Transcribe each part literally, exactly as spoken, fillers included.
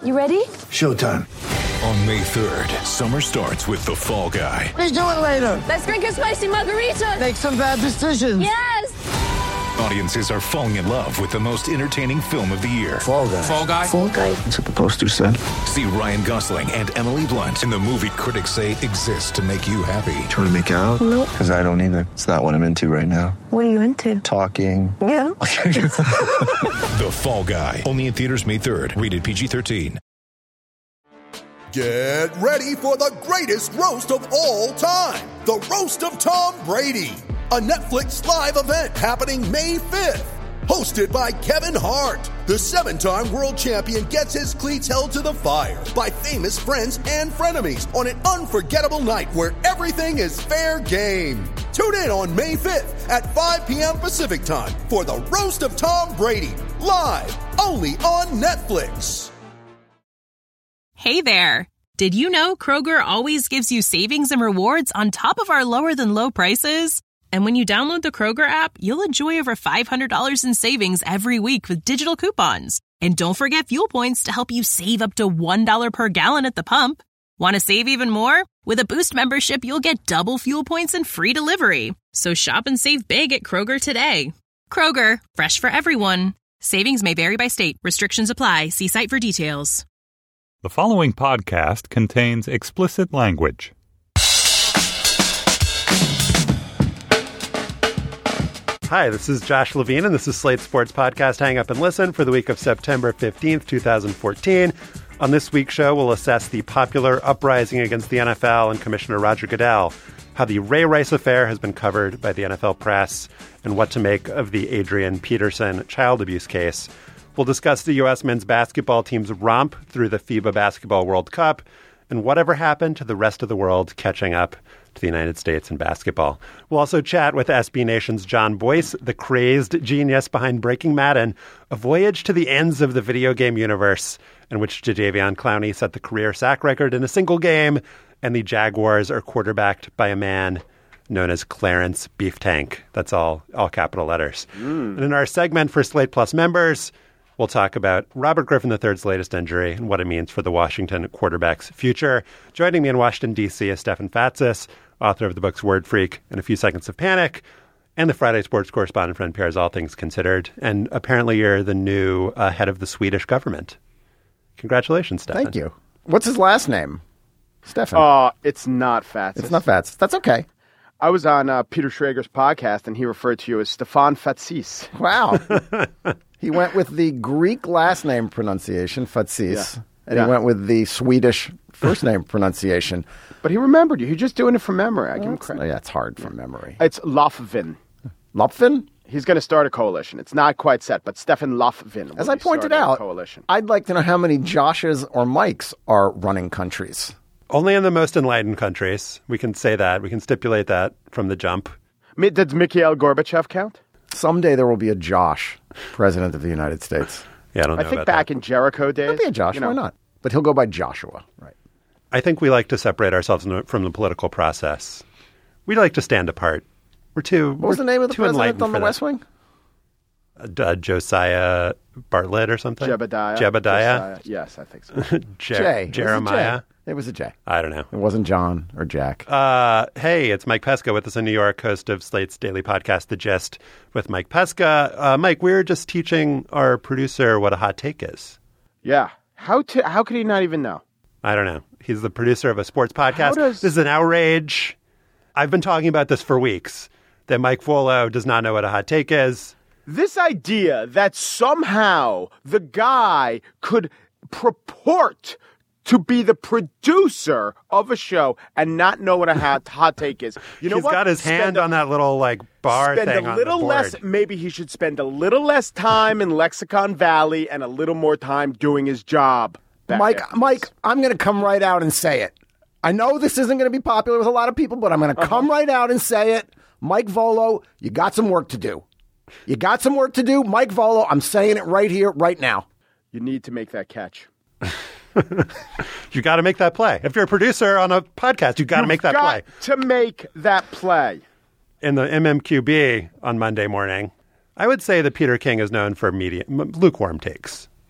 You ready? Showtime. On May third, summer starts with The Fall Guy. Let's do it later. Let's drink a spicy margarita. Make some bad decisions. Yes! Audiences are falling in love with the most entertaining film of the year. Fall Guy. Fall Guy? Fall Guy. That's what the poster said. See Ryan Gosling and Emily Blunt in the movie critics say exists to make you happy. Trying to make it out? Nope. Because I don't either. It's not what I'm into right now. What are you into? Talking. Yeah. The Fall Guy. Only in theaters May third. Rated P G thirteen. Get ready for the greatest roast of all time. The Roast of Tom Brady. A Netflix live event happening May fifth. Hosted by Kevin Hart. The seven-time world champion gets his cleats held to the fire by famous friends and frenemies on an unforgettable night where everything is fair game. Tune in on May fifth at five p.m. Pacific time for the Roast of Tom Brady. Live only on Netflix. Hey there. Did you know Kroger always gives you savings and rewards on top of our lower-than-low prices? And when you download the Kroger app, you'll enjoy over five hundred dollars in savings every week with digital coupons. And don't forget fuel points to help you save up to one dollar per gallon at the pump. Want to save even more? With a Boost membership, you'll get double fuel points and free delivery. So shop and save big at Kroger today. Kroger, fresh for everyone. Savings may vary by state. Restrictions apply. See site for details. The following podcast contains explicit language. Hi, this is Josh Levine, and this is Slate's Sports Podcast Hang Up and Listen for the week of September fifteenth, twenty fourteen. On this week's show, we'll assess the popular uprising against the N F L and Commissioner Roger Goodell, how the Ray Rice affair has been covered by the N F L press, and what to make of the Adrian Peterson child abuse case. We'll discuss the U S men's basketball team's romp through the FIBA Basketball World Cup, and whatever happened to the rest of the world catching up to the United States in basketball. We'll also chat with S B Nation's John Boyce, the crazed genius behind Breaking Madden, a voyage to the ends of the video game universe, in which Jadeveon Clowney set the career sack record in a single game, and the Jaguars are quarterbacked by a man known as Clarence Beef Tank. That's all, all capital letters. Mm. And in our segment for Slate Plus members, we'll talk about Robert Griffin the third's latest injury and what it means for the Washington quarterback's future. Joining me in Washington, D C is Stefan Fatsis, author of the books Word Freak and A Few Seconds of Panic, and the Friday sports correspondent for N P R's All Things Considered. And apparently you're the new uh, head of the Swedish government. Congratulations, Stefan. Thank you. What's his last name? Stefan. Uh, it's not Fatsis. It's not Fatsis. That's okay. I was on uh, Peter Schrager's podcast, and he referred to you as Stefan Fatsis. Wow. He went with the Greek last name pronunciation, Fatsis, yeah. and yeah. he went with the Swedish first name pronunciation. But he remembered you. He's just doing it from memory. I give him credit. Yeah, it's hard from memory. It's Lofvin. Lofvin? He's going to start a coalition. It's not quite set, but Stefan Lofvin. As I pointed out, I'd like to know how many Joshes or Mikes are running countries. Only in the most enlightened countries. We can say that. We can stipulate that from the jump. Does Mikhail Gorbachev count? Someday there will be a Josh, president of the United States. Yeah, I don't know I think about back that. in Jericho days. There'll be a Josh. You know. Why not? But he'll go by Joshua. Right. I think we like to separate ourselves from the political process. We like to stand apart. We're too. What was we're the name of the too president on the for West that. Wing? Uh, uh, Josiah Bartlett or something? Jebediah. Jebediah? Josiah. Yes, I think so. Jer- Jay. Jeremiah? It was a J. I don't know. It wasn't John or Jack. Uh, hey, it's Mike Pesca with us in New York, host of Slate's daily podcast, The Gist, with Mike Pesca. Uh, Mike, we were just teaching our producer what a hot take is. Yeah. How to, How could he not even know? I don't know. He's the producer of a sports podcast. Does... This is an outrage. I've been talking about this for weeks, that Mike Volo does not know what a hot take is. This idea that somehow the guy could purport to be the producer of a show and not know what a hot, hot take is. You know He's what? got his spend hand a, on that little like bar spend thing a on little the board. less. Maybe he should spend a little less time in Lexicon Valley and a little more time doing his job. Mike, Mike, I'm going to come right out and say it. I know this isn't going to be popular with a lot of people, but I'm going to uh-huh. come right out and say it. Mike Volo, you got some work to do. You got some work to do. Mike Volo, I'm saying it right here, right now. You need to make that catch. You got to make that play. If you're a producer on a podcast, you got to make that got play. To make that play. In the M M Q B on Monday morning, I would say that Peter King is known for medium, lukewarm takes.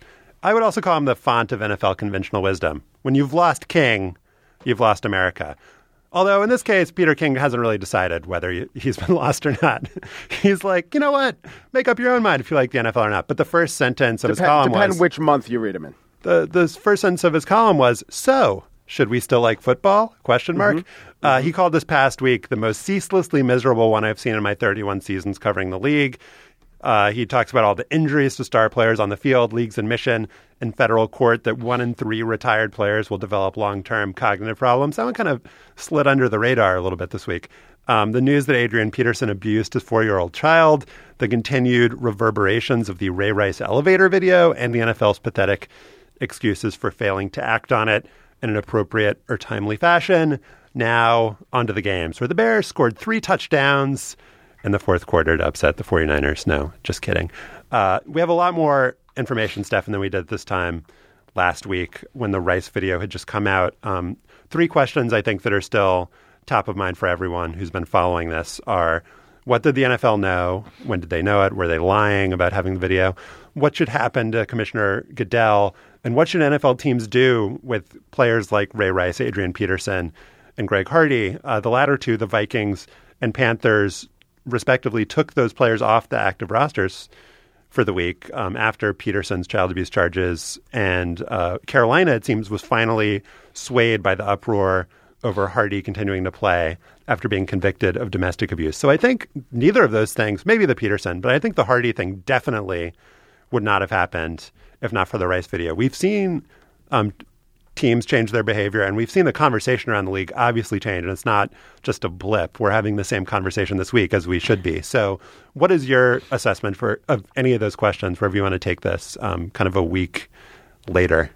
I would also call him the font of N F L conventional wisdom. When you've lost King, you've lost America. Although in this case, Peter King hasn't really decided whether he's been lost or not. He's like, you know what? Make up your own mind if you like the N F L or not. But the first sentence of Dep- his column depend was... which month you read him in. The, the first sentence of his column was, so, should we still like football? Question mark. Mm-hmm. Uh, mm-hmm. He called this past week the most ceaselessly miserable one I've seen in my thirty-one seasons covering the league. Uh, he talks about all the injuries to star players on the field, league's admission in federal court that one in three retired players will develop long-term cognitive problems. That one kind of slid under the radar a little bit this week. Um, the news that Adrian Peterson abused his four-year-old child, the continued reverberations of the Ray Rice elevator video, and the N F L's pathetic excuses for failing to act on it in an appropriate or timely fashion. Now, onto the games, where the Bears scored three touchdowns in the fourth quarter to upset the 49ers. No, just kidding. Uh, we have a lot more information, Stefan, than we did this time last week when the Rice video had just come out. Um, three questions I think that are still top of mind for everyone who's been following this are, what did the N F L know? When did they know it? Were they lying about having the video? What should happen to Commissioner Goodell? And what should N F L teams do with players like Ray Rice, Adrian Peterson, and Greg Hardy? Uh, the latter two, the Vikings and Panthers, respectively, took those players off the active rosters for the week um, after Peterson's child abuse charges. And uh, Carolina, it seems, was finally swayed by the uproar over Hardy continuing to play after being convicted of domestic abuse. So I think neither of those things, maybe the Peterson, but I think the Hardy thing definitely would not have happened if not for the Rice video. We've seen um, teams change their behavior, and we've seen the conversation around the league obviously change, and it's not just a blip. We're having the same conversation this week as we should be. So what is your assessment for of any of those questions, wherever you want to take this, um, kind of a week later?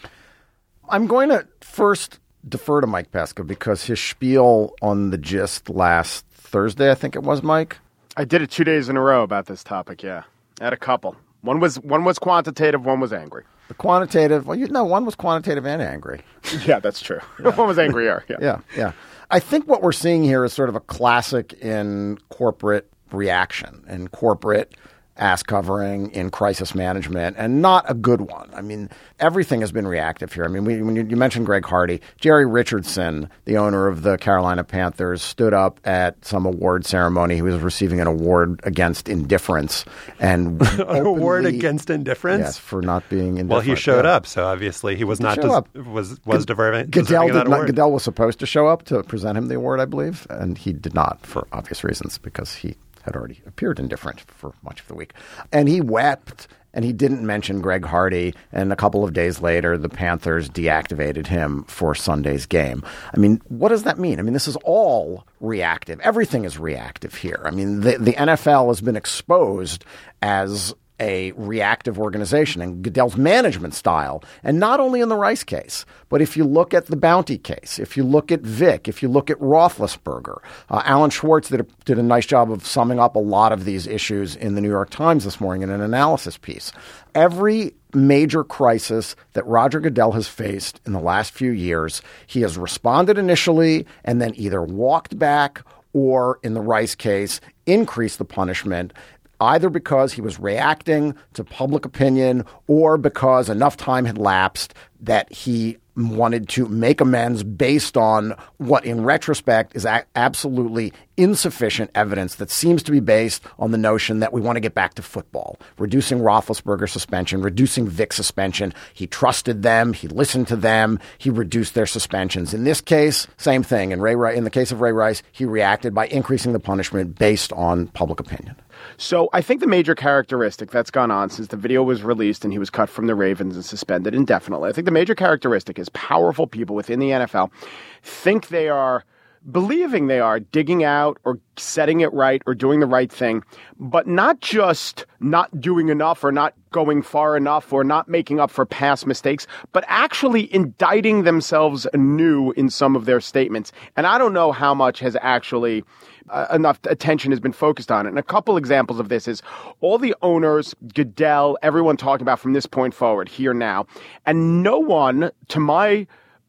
I'm going to first defer to Mike Pesca because his spiel on the Gist last Thursday, I think it was, Mike? I did it two days in a row about this topic, yeah. I had a couple. One was one was quantitative, one was angry. The quantitative, well, you know, one was quantitative and angry. Yeah, that's true. Yeah. One was angrier. Yeah. yeah, yeah. I think what we're seeing here is sort of a classic in corporate reaction and corporate ass covering in crisis management, and not a good one. I mean, everything has been reactive here. I mean, we, when you, you mentioned Greg Hardy, Jerry Richardson, the owner of the Carolina Panthers, stood up at some award ceremony. He was receiving an award against indifference, and an award against indifference, yes, for not being indifferent. Well, he showed yeah. up, so obviously he was he not des- was was G- deserving. Goodell deserving did not, award. Goodell was supposed to show up to present him the award, I believe, and he did not for obvious reasons because he had already appeared indifferent for much of the week. And he wept, and he didn't mention Greg Hardy. And a couple of days later, the Panthers deactivated him for Sunday's game. I mean, what does that mean? I mean, this is all reactive. Everything is reactive here. I mean, the, the N F L has been exposed as a reactive organization and Goodell's management style. And not only in the Rice case, but if you look at the Bounty case, if you look at Vick, if you look at Roethlisberger, uh, Alan Schwartz did a, did a nice job of summing up a lot of these issues in the New York Times this morning in an analysis piece. Every major crisis that Roger Goodell has faced in the last few years, he has responded initially and then either walked back or, in the Rice case, increased the punishment, either because he was reacting to public opinion or because enough time had lapsed that he wanted to make amends based on what, in retrospect, is a- absolutely insufficient evidence that seems to be based on the notion that we want to get back to football. Reducing Roethlisberger suspension, reducing Vick suspension. He trusted them. He listened to them. He reduced their suspensions. In this case, same thing. In, Ray, in the case of Ray Rice, he reacted by increasing the punishment based on public opinion. So I think the major characteristic that's gone on since the video was released and he was cut from the Ravens and suspended indefinitely, I think the major characteristic is powerful people within the N F L think they are, believing they are digging out or setting it right or doing the right thing, but not just not doing enough or not going far enough or not making up for past mistakes, but actually indicting themselves anew in some of their statements. And I don't know how much has actually uh, enough attention has been focused on it. And a couple examples of this is all the owners, Goodell, everyone talking about from this point forward, here now. And no one, to my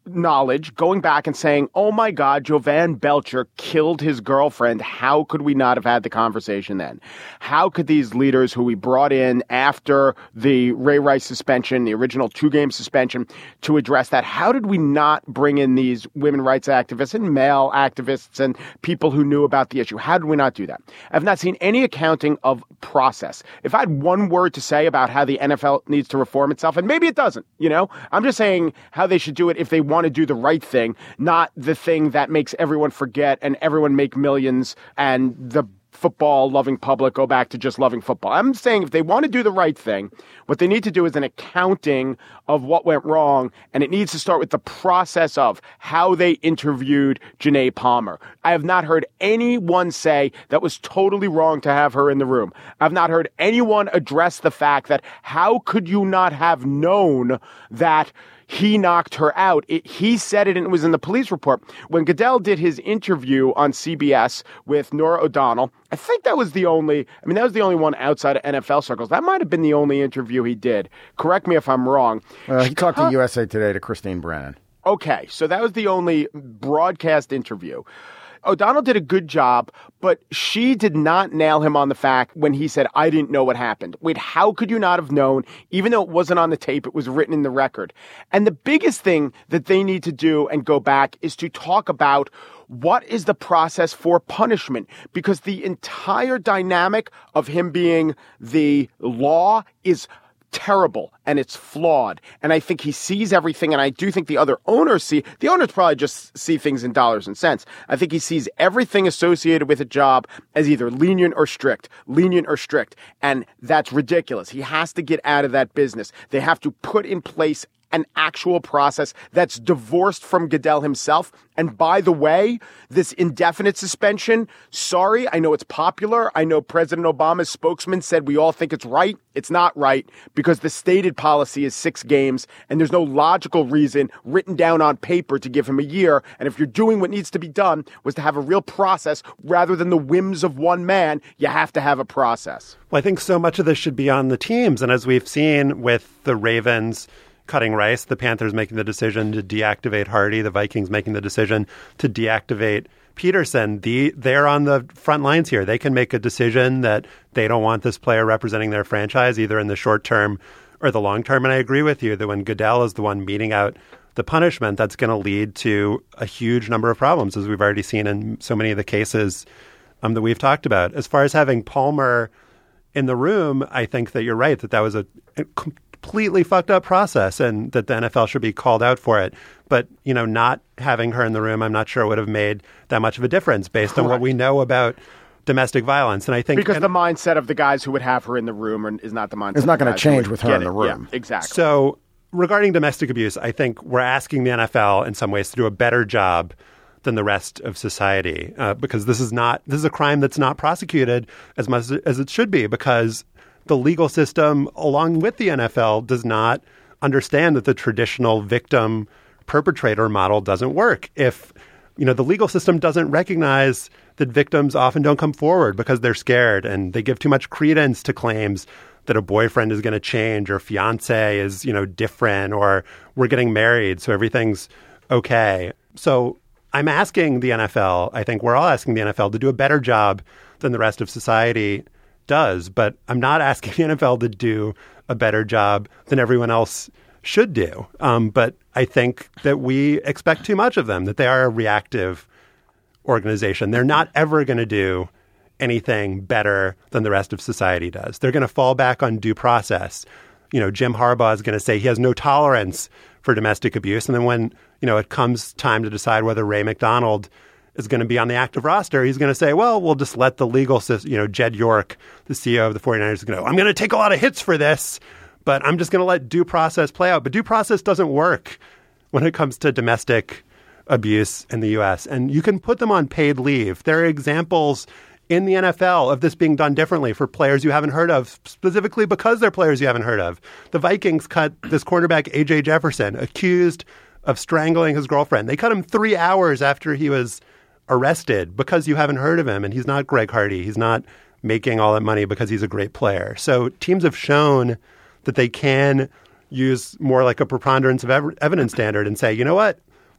knowledge, going back and saying, oh my God, Jovan Belcher killed his girlfriend. How could we not have had the conversation then? How could these leaders who we brought in after the Ray Rice suspension, the original two-game suspension, to address that, how did we not bring in these women rights activists and male activists and people who knew about the issue? How did we not do that? I've not seen any accounting of process. If I had one word to say about how the N F L needs to reform itself, and maybe it doesn't, you know, I'm just saying how they should do it if they want to do the right thing, not the thing that makes everyone forget and everyone make millions and the football loving public go back to just loving football. I'm saying if they want to do the right thing, what they need to do is an accounting of what went wrong, and it needs to start with the process of how they interviewed Janae Palmer. I have not heard anyone say that was totally wrong to have her in the room. I've not heard anyone address the fact that how could you not have known that he knocked her out? It, he said it, and it was in the police report. When Goodell did his interview on C B S with Norah O'Donnell, I think that was the only, I mean, that was the only one outside of N F L circles. That might have been the only interview he did. Correct me if I'm wrong. Uh, he talked to U S A Today to Christine Brennan. Okay, so that was the only broadcast interview. O'Donnell did a good job, but she did not nail him on the fact when he said, I didn't know what happened. Wait, how could you not have known? Even though it wasn't on the tape, it was written in the record. And the biggest thing that they need to do and go back is to talk about what is the process for punishment? Because the entire dynamic of him being the law is terrible and it's flawed. And I think he sees everything. And I do think the other owners see, the owners probably just see things in dollars and cents. I think he sees everything associated with a job as either lenient or strict, lenient or strict. And that's ridiculous. He has to get out of that business. They have to put in place an actual process that's divorced from Goodell himself. And by the way, this indefinite suspension, sorry, I know it's popular. I know President Obama's spokesman said we all think it's right. It's not right because the stated policy is six games and there's no logical reason written down on paper to give him a year. And if you're doing what needs to be done was to have a real process rather than the whims of one man, you have to have a process. Well, I think so much of this should be on the teams. And as we've seen with the Ravens cutting Rice, the Panthers making the decision to deactivate Hardy, the Vikings making the decision to deactivate Peterson, the, they're on the front lines here. They can make a decision that they don't want this player representing their franchise, either in the short term or the long term. And I agree with you that when Goodell is the one meting out the punishment, that's going to lead to a huge number of problems, as we've already seen in so many of the cases um, that we've talked about. As far as having Palmer in the room, I think that you're right, that that was a, a completely fucked up process and that the N F L should be called out for it. But, you know, not having her in the room, I'm not sure would have made that much of a difference based on what we know about domestic violence. And I think because and, the mindset of the guys who would have her in the room is not the mindset. It's not going to change with her in the room. Yeah, exactly. So regarding domestic abuse, I think we're asking the N F L in some ways to do a better job than the rest of society, uh, because this is not this is a crime that's not prosecuted as much as it should be, because the legal system, along with the N F L, does not understand that the traditional victim perpetrator model doesn't work. If, you know, the legal system doesn't recognize that victims often don't come forward because they're scared and they give too much credence to claims that a boyfriend is going to change or fiance is, you know, different or we're getting married, so everything's okay. So I'm asking the N F L, I think we're all asking the N F L to do a better job than the rest of society does, but I'm not asking the N F L to do a better job than everyone else should do. Um, but I think that we expect too much of them, that they are a reactive organization. They're not ever going to do anything better than the rest of society does. They're going to fall back on due process. You know, Jim Harbaugh is going to say he has no tolerance for domestic abuse. And then when, you know, it comes time to decide whether Ray McDonald is going to be on the active roster, he's going to say, well, we'll just let the legal system, you know, Jed York, the C E O of the 49ers, is going to, I'm going to take a lot of hits for this, but I'm just going to let due process play out. But due process doesn't work when it comes to domestic abuse in the U S. And you can put them on paid leave. There are examples in the N F L of this being done differently for players you haven't heard of, specifically because they're players you haven't heard of. The Vikings cut this quarterback, A J Jefferson, accused of strangling his girlfriend. They cut him three hours after he was arrested because you haven't heard of him. And he's not Greg Hardy. He's not making all that money because he's a great player. So teams have shown that they can use more like a preponderance of ev- evidence standard and say, you know what?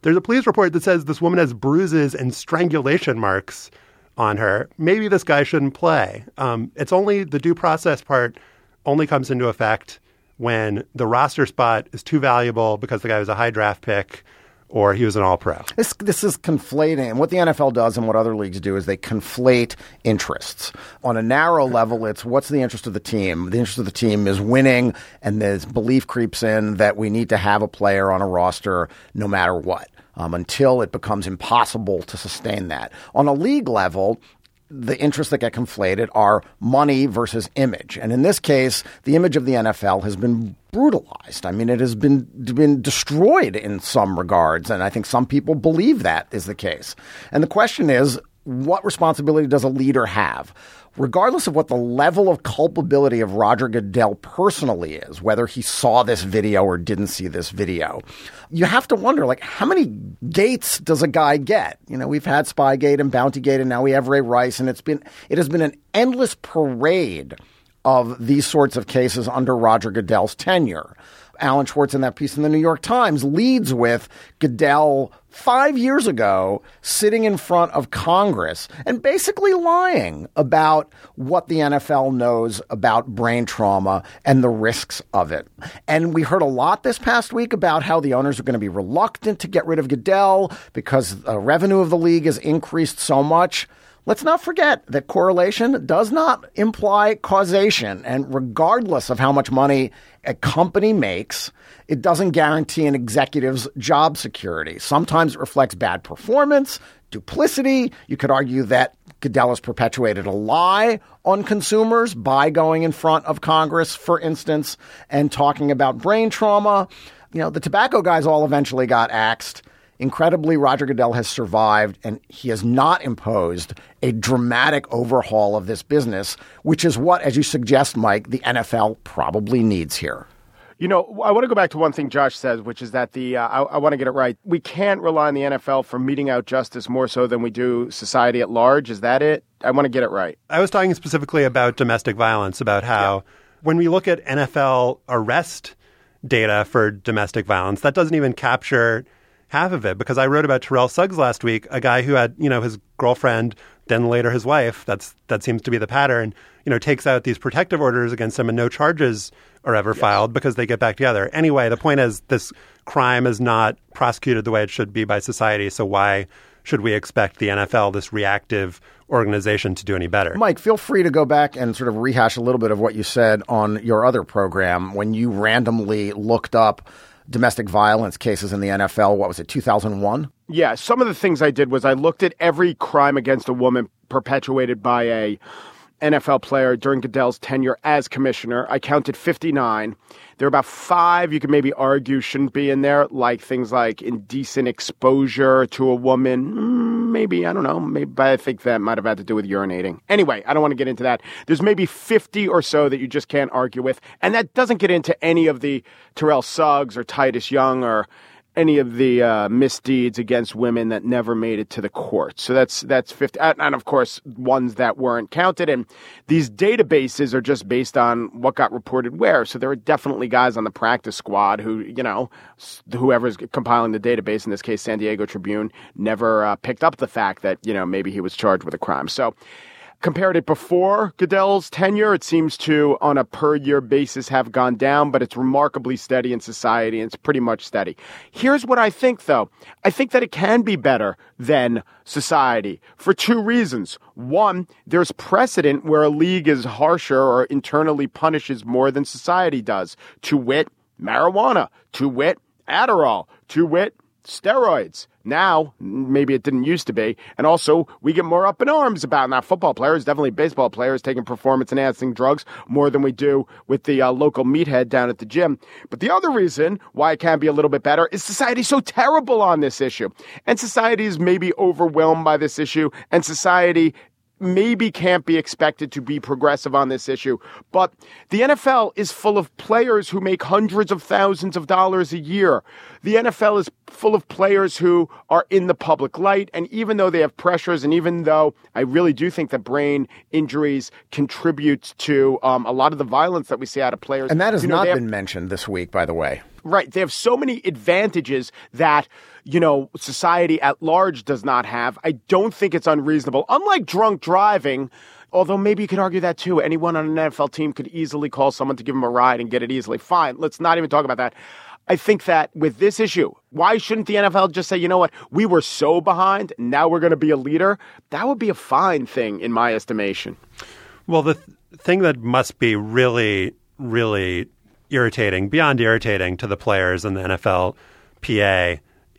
There's a police report that says this woman has bruises and strangulation marks on her. Maybe this guy shouldn't play. Um, it's only the due process part only comes into effect when the roster spot is too valuable because the guy was a high draft pick or he was an all-pro. This this is conflating. And what the N F L does and what other leagues do is they conflate interests. On a narrow level, it's what's the interest of the team? The interest of the team is winning, and this belief creeps in that we need to have a player on a roster no matter what, um, until it becomes impossible to sustain that. On a league level, the interests that get conflated are money versus image. And in this case, the image of the N F L has been brutalized. I mean, it has been been destroyed in some regards. And I think some people believe that is the case. And the question is, what responsibility does a leader have? Regardless of what the level of culpability of Roger Goodell personally is, whether he saw this video or didn't see this video, you have to wonder, like, how many gates does a guy get? You know, we've had Spygate and Bountygate, and now we have Ray Rice, and it's been it has been an endless parade of these sorts of cases under Roger Goodell's tenure. Alan Schwartz in that piece in the New York Times leads with Goodell five years ago sitting in front of Congress and basically lying about what the N F L knows about brain trauma and the risks of it. And we heard a lot this past week about how the owners are going to be reluctant to get rid of Goodell because the revenue of the league has increased so much. Let's not forget that correlation does not imply causation. And regardless of how much money a company makes, it doesn't guarantee an executive's job security. Sometimes it reflects bad performance, duplicity. You could argue that Goodell has perpetuated a lie on consumers by going in front of Congress, for instance, and talking about brain trauma. You know, the tobacco guys all eventually got axed. Incredibly, Roger Goodell has survived, and he has not imposed a dramatic overhaul of this business, which is what, as you suggest, Mike, the N F L probably needs here. You know, I want to go back to one thing Josh says, which is that the uh, I, I want to get it right. We can't rely on the N F L for meting out justice more so than we do society at large. Is that it? I want to get it right. I was talking specifically about domestic violence, about how yeah. when we look at N F L arrest data for domestic violence, that doesn't even capture half of it, because I wrote about Terrell Suggs last week, a guy who had, you know, his girlfriend, then later his wife, that's that seems to be the pattern, you know, takes out these protective orders against him and no charges are ever yes. filed because they get back together. Anyway, the point is this crime is not prosecuted the way it should be by society, so why should we expect the N F L, this reactive organization, to do any better? Mike, feel free to go back and sort of rehash a little bit of what you said on your other program when you randomly looked up domestic violence cases in the N F L. What was it, two thousand one? Yeah, some of the things I did was I looked at every crime against a woman perpetuated by a N F L player during Goodell's tenure as commissioner. I counted fifty-nine. There are about five you could maybe argue shouldn't be in there, like things like indecent exposure to a woman. Maybe, I don't know, maybe, but I think that might have had to do with urinating. Anyway, I don't want to get into that. There's maybe fifty or so that you just can't argue with, and that doesn't get into any of the Terrell Suggs or Titus Young or any of the uh, misdeeds against women that never made it to the court. So that's that's fifty, and of course ones that weren't counted. And these databases are just based on what got reported where. So there are definitely guys on the practice squad who, you know, whoever's compiling the database, in this case San Diego Tribune, never uh, picked up the fact that, you know, maybe he was charged with a crime. So compared it before Goodell's tenure, it seems to, on a per-year basis, have gone down, but it's remarkably steady in society, and it's pretty much steady. Here's what I think, though. I think that it can be better than society for two reasons. One, there's precedent where a league is harsher or internally punishes more than society does. To wit, marijuana. To wit, Adderall. To wit, steroids. Now, maybe it didn't used to be. And also, we get more up in arms about, not football players, definitely baseball players, taking performance-enhancing drugs more than we do with the uh, local meathead down at the gym. But the other reason why it can be a little bit better is society's so terrible on this issue. And society is maybe overwhelmed by this issue, and society maybe can't be expected to be progressive on this issue. But the N F L is full of players who make hundreds of thousands of dollars a year. The N F L is full of players who are in the public light. And even though they have pressures, and even though I really do think that brain injuries contribute to um, a lot of the violence that we see out of players. And that has you know, not have- been mentioned this week, by the way. right. They have so many advantages that, you know, society at large does not have. I don't think it's unreasonable. Unlike drunk driving, although maybe you could argue that too. Anyone on an N F L team could easily call someone to give them a ride and get it easily. Fine. Let's not even talk about that. I think that with this issue, why shouldn't the N F L just say, you know what, we were so behind, now we're going to be a leader? That would be a fine thing in my estimation. Well, the th- thing that must be really, really irritating, beyond irritating to the players and the N F L P A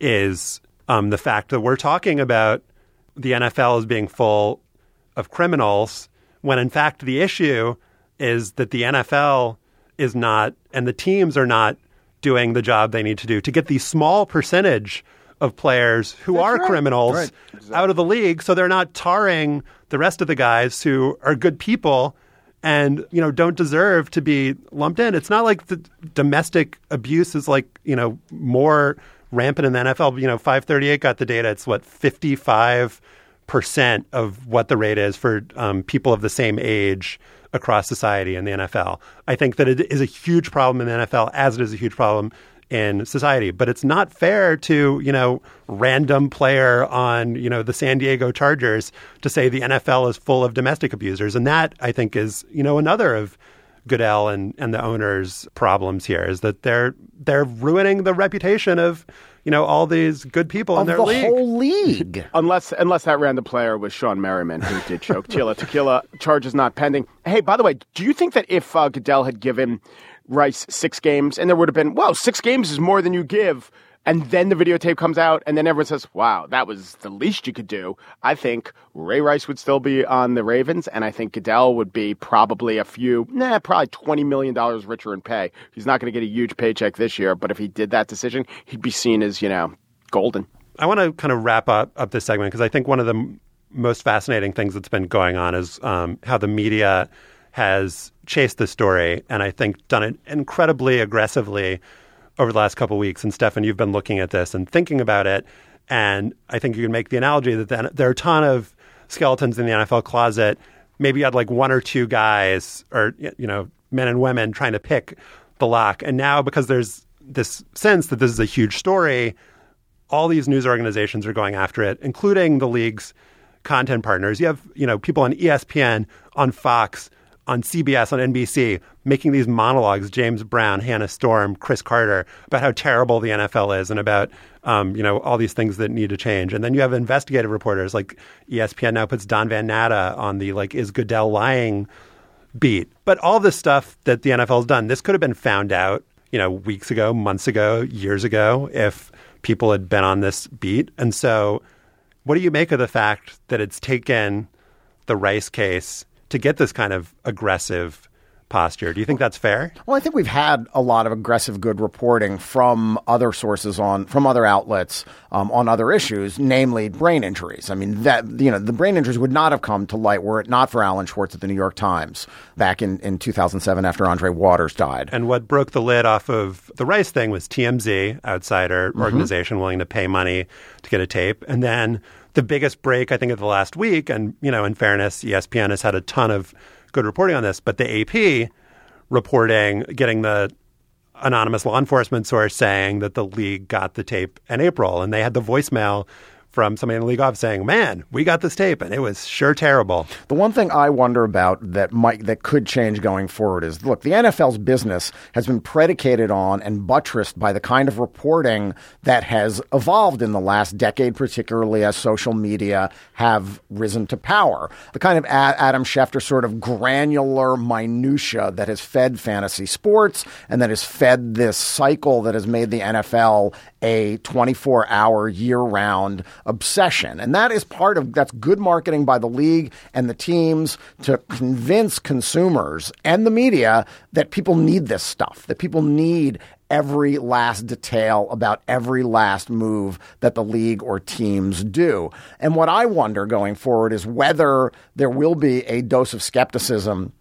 is um, the fact that we're talking about the N F L as being full of criminals when, in fact, the issue is that the N F L is not, and the teams are not doing the job they need to do to get the small percentage of players who That's are right. criminals Right. Exactly. out of the league, so they're not tarring the rest of the guys who are good people and, you know, don't deserve to be lumped in. It's not like the domestic abuse is like, you know, more rampant in the N F L. You know, five thirty-eight got the data. It's what, fifty-five percent of what the rate is for um, people of the same age across society in the N F L. I think that it is a huge problem in the N F L as it is a huge problem in society. But it's not fair to, you know, random player on, you know, the San Diego Chargers to say the N F L is full of domestic abusers. And that, I think, is, you know, another of Goodell and, and the owners' problems here is that they're they're ruining the reputation of, you know, all these good people of in their the league. whole league. Unless unless that random player was Sean Merriman, who did choke Tila Tequila. Charges not pending. Hey, by the way, do you think that if uh, Goodell had given Rice six games and there would have been, well, six games is more than you give, and then the videotape comes out and then everyone says, wow, that was the least you could do, I think Ray Rice would still be on the Ravens, and I think Goodell would be probably a few, nah, probably twenty million dollars richer in pay. He's not going to get a huge paycheck this year, but if he did that decision, he'd be seen as, you know, golden. I want to kind of wrap up, up this segment because I think one of the m- most fascinating things that's been going on is um, how the media has chased the story, and I think done it incredibly aggressively over the last couple of weeks. And Stefan, you've been looking at this and thinking about it, and I think you can make the analogy that the, there are a ton of skeletons in the N F L closet. Maybe you had like one or two guys or, you know, men and women trying to pick the lock. And now because there's this sense that this is a huge story, all these news organizations are going after it, including the league's content partners. You have, you know, people on E S P N, on Fox, on C B S, on N B C, making these monologues, James Brown, Hannah Storm, Chris Carter, about how terrible the N F L is and about, um, you know, all these things that need to change. And then you have investigative reporters like E S P N now puts Don Van Natta on the, like, is Goodell lying beat. But all this stuff that the N F L has done, this could have been found out, you know, weeks ago, months ago, years ago, if people had been on this beat. And so what do you make of the fact that it's taken the Rice case to get this kind of aggressive posture? Do you think that's fair? Well, I think we've had a lot of aggressive good reporting from other sources on, from other outlets um, on other issues, namely brain injuries. I mean, that, you know, the brain injuries would not have come to light were it not for Alan Schwartz at the New York Times back in, in two thousand seven after Andre Waters died. And what broke the lid off of the Rice thing was T M Z, outsider mm-hmm. organization willing to pay money to get a tape. And then the biggest break, I think, of the last week, and, you know, in fairness, E S P N has had a ton of good reporting on this, but the A P reporting, getting the anonymous law enforcement source saying that the league got the tape in April, and they had the voicemail from somebody in the league office saying, man, we got this tape, and it was sure terrible. The one thing I wonder about that might that could change going forward is, look, the N F L's business has been predicated on and buttressed by the kind of reporting that has evolved in the last decade, particularly as social media have risen to power. The kind of a- Adam Schefter sort of granular minutia that has fed fantasy sports and that has fed this cycle that has made the N F L a twenty-four hour year-round obsession. And that is part of, that's good marketing by the league and the teams to convince consumers and the media that people need this stuff, that people need every last detail about every last move that the league or teams do. And what I wonder going forward is whether there will be a dose of skepticism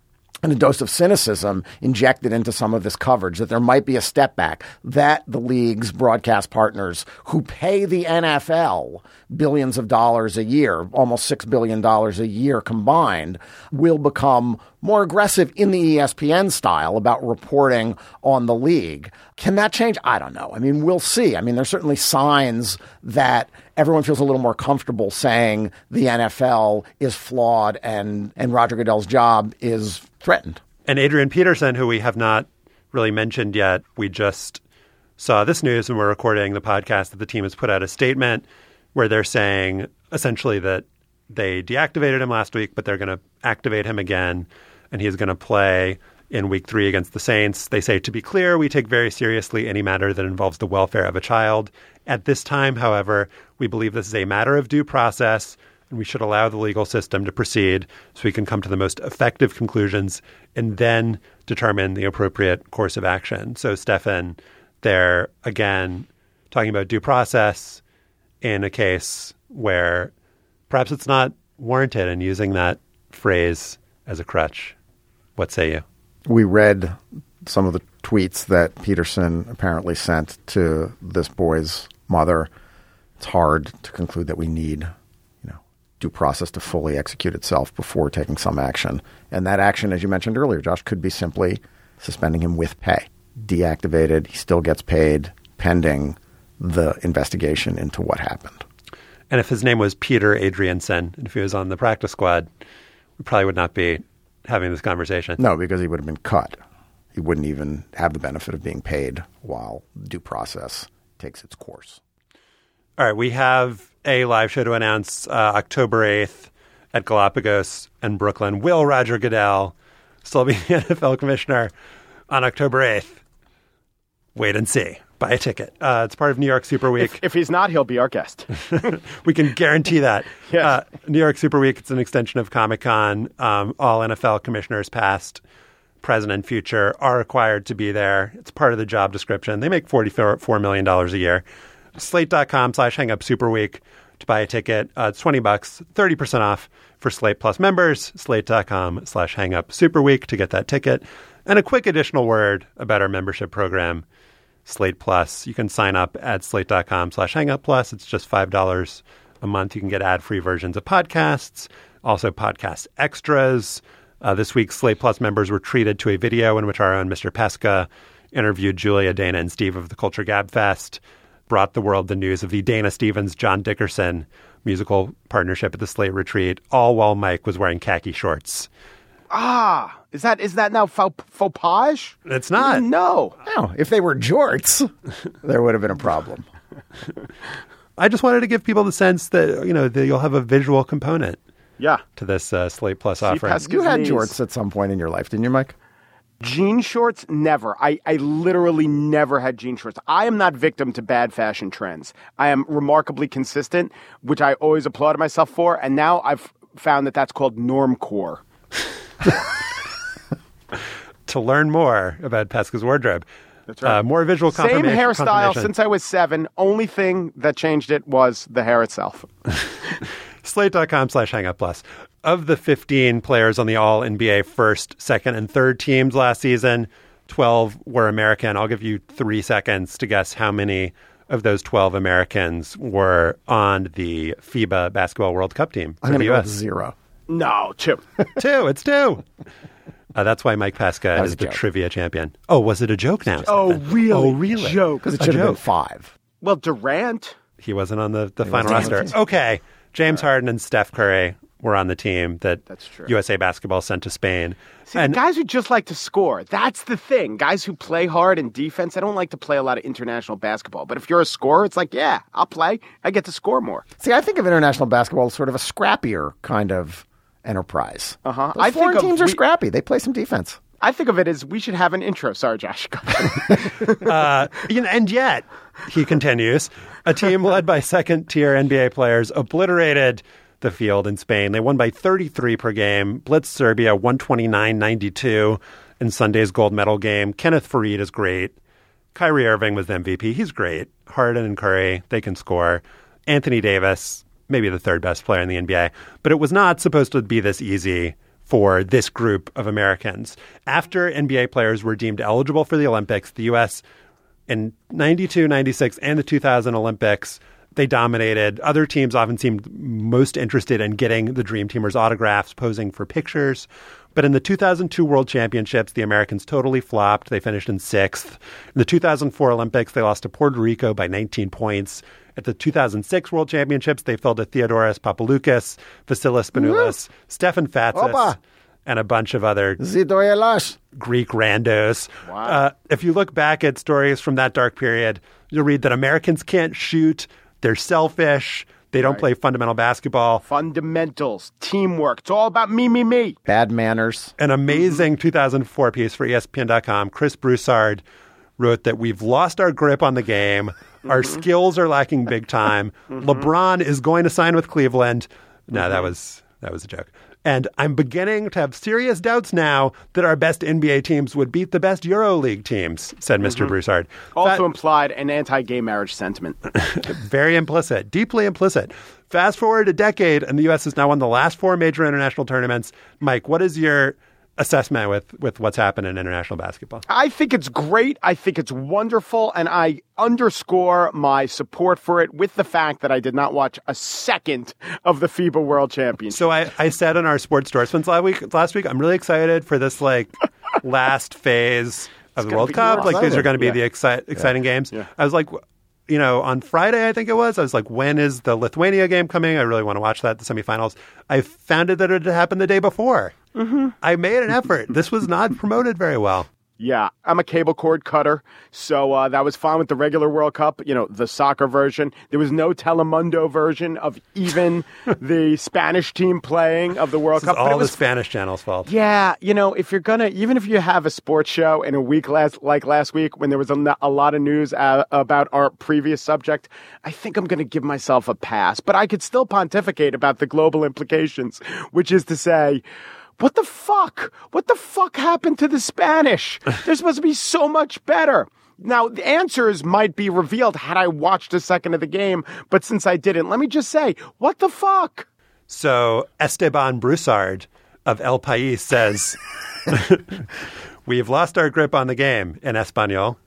and a dose of cynicism injected into some of this coverage, that there might be a step back, that the league's broadcast partners who pay the N F L billions of dollars a year, almost six billion dollars a year combined, will become more aggressive in the E S P N style about reporting on the league. Can that change? I don't know. I mean, we'll see. I mean, there's certainly signs that everyone feels a little more comfortable saying the N F L is flawed and, and Roger Goodell's job is threatened. And Adrian Peterson, who we have not really mentioned yet, we just saw this news when we're recording the podcast that the team has put out a statement where they're saying essentially that they deactivated him last week, but they're going to activate him again, and he's going to play in week three against the Saints. They say, to be clear, we take very seriously any matter that involves the welfare of a child. At this time, however, we believe this is a matter of due process, and we should allow the legal system to proceed so we can come to the most effective conclusions and then determine the appropriate course of action. So, Stefan, they're, again, talking about due process in a case where perhaps it's not warranted, and using that phrase as a crutch. What say you? We read some of the tweets that Peterson apparently sent to this boy's mother. It's hard to conclude that we need, you know, due process to fully execute itself before taking some action. And that action, as you mentioned earlier, Josh, could be simply suspending him with pay. Deactivated, he still gets paid pending the investigation into what happened. And if his name was Peter Adrianson, and if he was on the practice squad, we probably would not be having this conversation. No, because he would have been cut. He wouldn't even have the benefit of being paid while due process takes its course. All right, we have a live show to announce uh, October eighth at Galapagos and Brooklyn. Will Roger Goodell still be the N F L commissioner on October eighth? Wait and see. Buy a ticket. Uh, it's part of New York Super Week. If, if he's not, he'll be our guest. We can guarantee that. Yes. Uh, New York Super Week, it's an extension of Comic-Con. Um, all N F L commissioners, past, present, and future, are required to be there. It's part of the job description. They make forty-four million dollars a year. Slate.com slash hang up Super Week to buy a ticket. Uh, it's twenty bucks, thirty percent off for Slate Plus members. Slate.com slash hang up Super Week to get that ticket. And a quick additional word about our membership program, Slate Plus. You can sign up at slate.com slash hang up plus. It's just five dollars a month. You can get ad-free versions of podcasts, also podcast extras. Uh, this week, Slate Plus members were treated to a video in which our own Mister Pesca interviewed Julia, Dana, and Steve of the Culture Gab Fest, brought the world the news of the Dana Stevens, John Dickerson musical partnership at the Slate Retreat, all while Mike was wearing khaki shorts. Ah, is that is that now faux, faux pas? It's not. No. No, if they were jorts, there would have been a problem. I just wanted to give people the sense that, you know, that you'll have a visual component Yeah. to this uh, Slate Plus See offering. Pesca's You had knees. jorts at some point in your life, didn't you, Mike? Jean shorts? Never. I, I literally never had jean shorts. I am not victim to bad fashion trends. I am remarkably consistent, which I always applauded myself for. And now I've found that that's called normcore. To learn more about Pesca's wardrobe, That's right. uh, more visual Same confirmation. hairstyle confirmation. since I was seven. Only thing that changed it was the hair itself. Slate.com slash hang up plus. Of the fifteen players on the all N B A first, second, and third teams last season, twelve were American. I'll give you three seconds to guess how many of those twelve Americans were on the FIBA Basketball World Cup team for I'm going the to go U S. with zero. No, two. Two. It's two. Uh, that's why Mike Pesca was is a the joke. trivia champion. Oh, was it a joke now? Oh, Stefan? really? Oh, really? Joke. Because it A should have been joke. five. Well, Durant. He wasn't on the, the final wasn't on roster. the Okay. James Harden and Steph Curry were on the team that That's true. U S A Basketball sent to Spain. See, and the guys who just like to score, that's the thing. Guys who play hard in defense, they don't like to play a lot of international basketball. But if you're a scorer, it's like, yeah, I'll play. I get to score more. See, I think of international basketball as sort of a scrappier kind of enterprise. Uh-huh. Those I think foreign of- teams are we- scrappy. They play some defense. I think of it as we should have an intro. Sorry, Josh. Go ahead. uh, you know, and yet, he continues, a team led by second-tier N B A players obliterated the field in Spain. They won by thirty-three per game, blitzed Serbia one twenty-nine ninety-two in Sunday's gold medal game. Kenneth Faried is great. Kyrie Irving was the M V P. He's great. Harden and Curry, they can score. Anthony Davis, maybe the third best player in the N B A. But it was not supposed to be this easy for this group of Americans. After N B A players were deemed eligible for the Olympics, the U S in ninety-two, ninety-six, and the two thousand Olympics, they dominated. Other teams often seemed most interested in getting the Dream Teamers autographs, posing for pictures. But in the two thousand two World Championships, the Americans totally flopped. They finished in sixth. In the two thousand four Olympics, they lost to Puerto Rico by nineteen points. At the two thousand six World Championships, they fell to Theodoros Papaloukas, Vasilis Spanoulis, Stefan Fatsis, Opa. and a bunch of other Zidoyelash. Greek randos. Wow. Uh, if you look back at stories from that dark period, you'll read that Americans can't shoot. They're selfish. They don't Right. play fundamental basketball. Fundamentals, teamwork. It's all about me, me, me. Bad manners. An amazing two thousand four piece for E S P N dot com. Chris Broussard wrote that we've lost our grip on the game. Our skills are lacking big time. LeBron is going to sign with Cleveland. No, that was that was a joke. And I'm beginning to have serious doubts now that our best N B A teams would beat the best EuroLeague teams, said Mister Broussard. Also Fa- implied an anti-gay marriage sentiment. Very implicit, deeply implicit. Fast forward a decade, and the U S has now won the last four major international tournaments. Mike, what is your assessment with, with what's happened in international basketball? I think it's great. I think it's wonderful. And I underscore my support for it with the fact that I did not watch a second of the FIBA World Championship. So I, I said in our sports endorsements last week, last week, I'm really excited for this like last phase of the gonna World be Cup. awesome. Like these are going to be Yeah. the exci- exciting games. Yeah. I was like, you know, on Friday, I think it was, I was like, when is the Lithuania game coming? I really want to watch that, the semifinals. I found it that it had happened the day before. Mm-hmm. I made an effort. This was not promoted very well. Yeah, I'm a cable cord cutter, so uh, that was fine with the regular World Cup, you know, the soccer version. There was no Telemundo version of even the Spanish team playing of the World This Cup. is but it all the was Spanish channel's fault. Yeah, you know, if you're gonna, even if you have a sports show in a week last, like last week, when there was a, a lot of news uh, about our previous subject, I think I'm gonna give myself a pass. But I could still pontificate about the global implications, which is to say, what the fuck? What the fuck happened to the Spanish? They're supposed to be so much better. Now, the answers might be revealed had I watched a second of the game, but since I didn't, let me just say, what the fuck? So Esteban Broussard of El País says, we've lost our grip on the game in Espanol.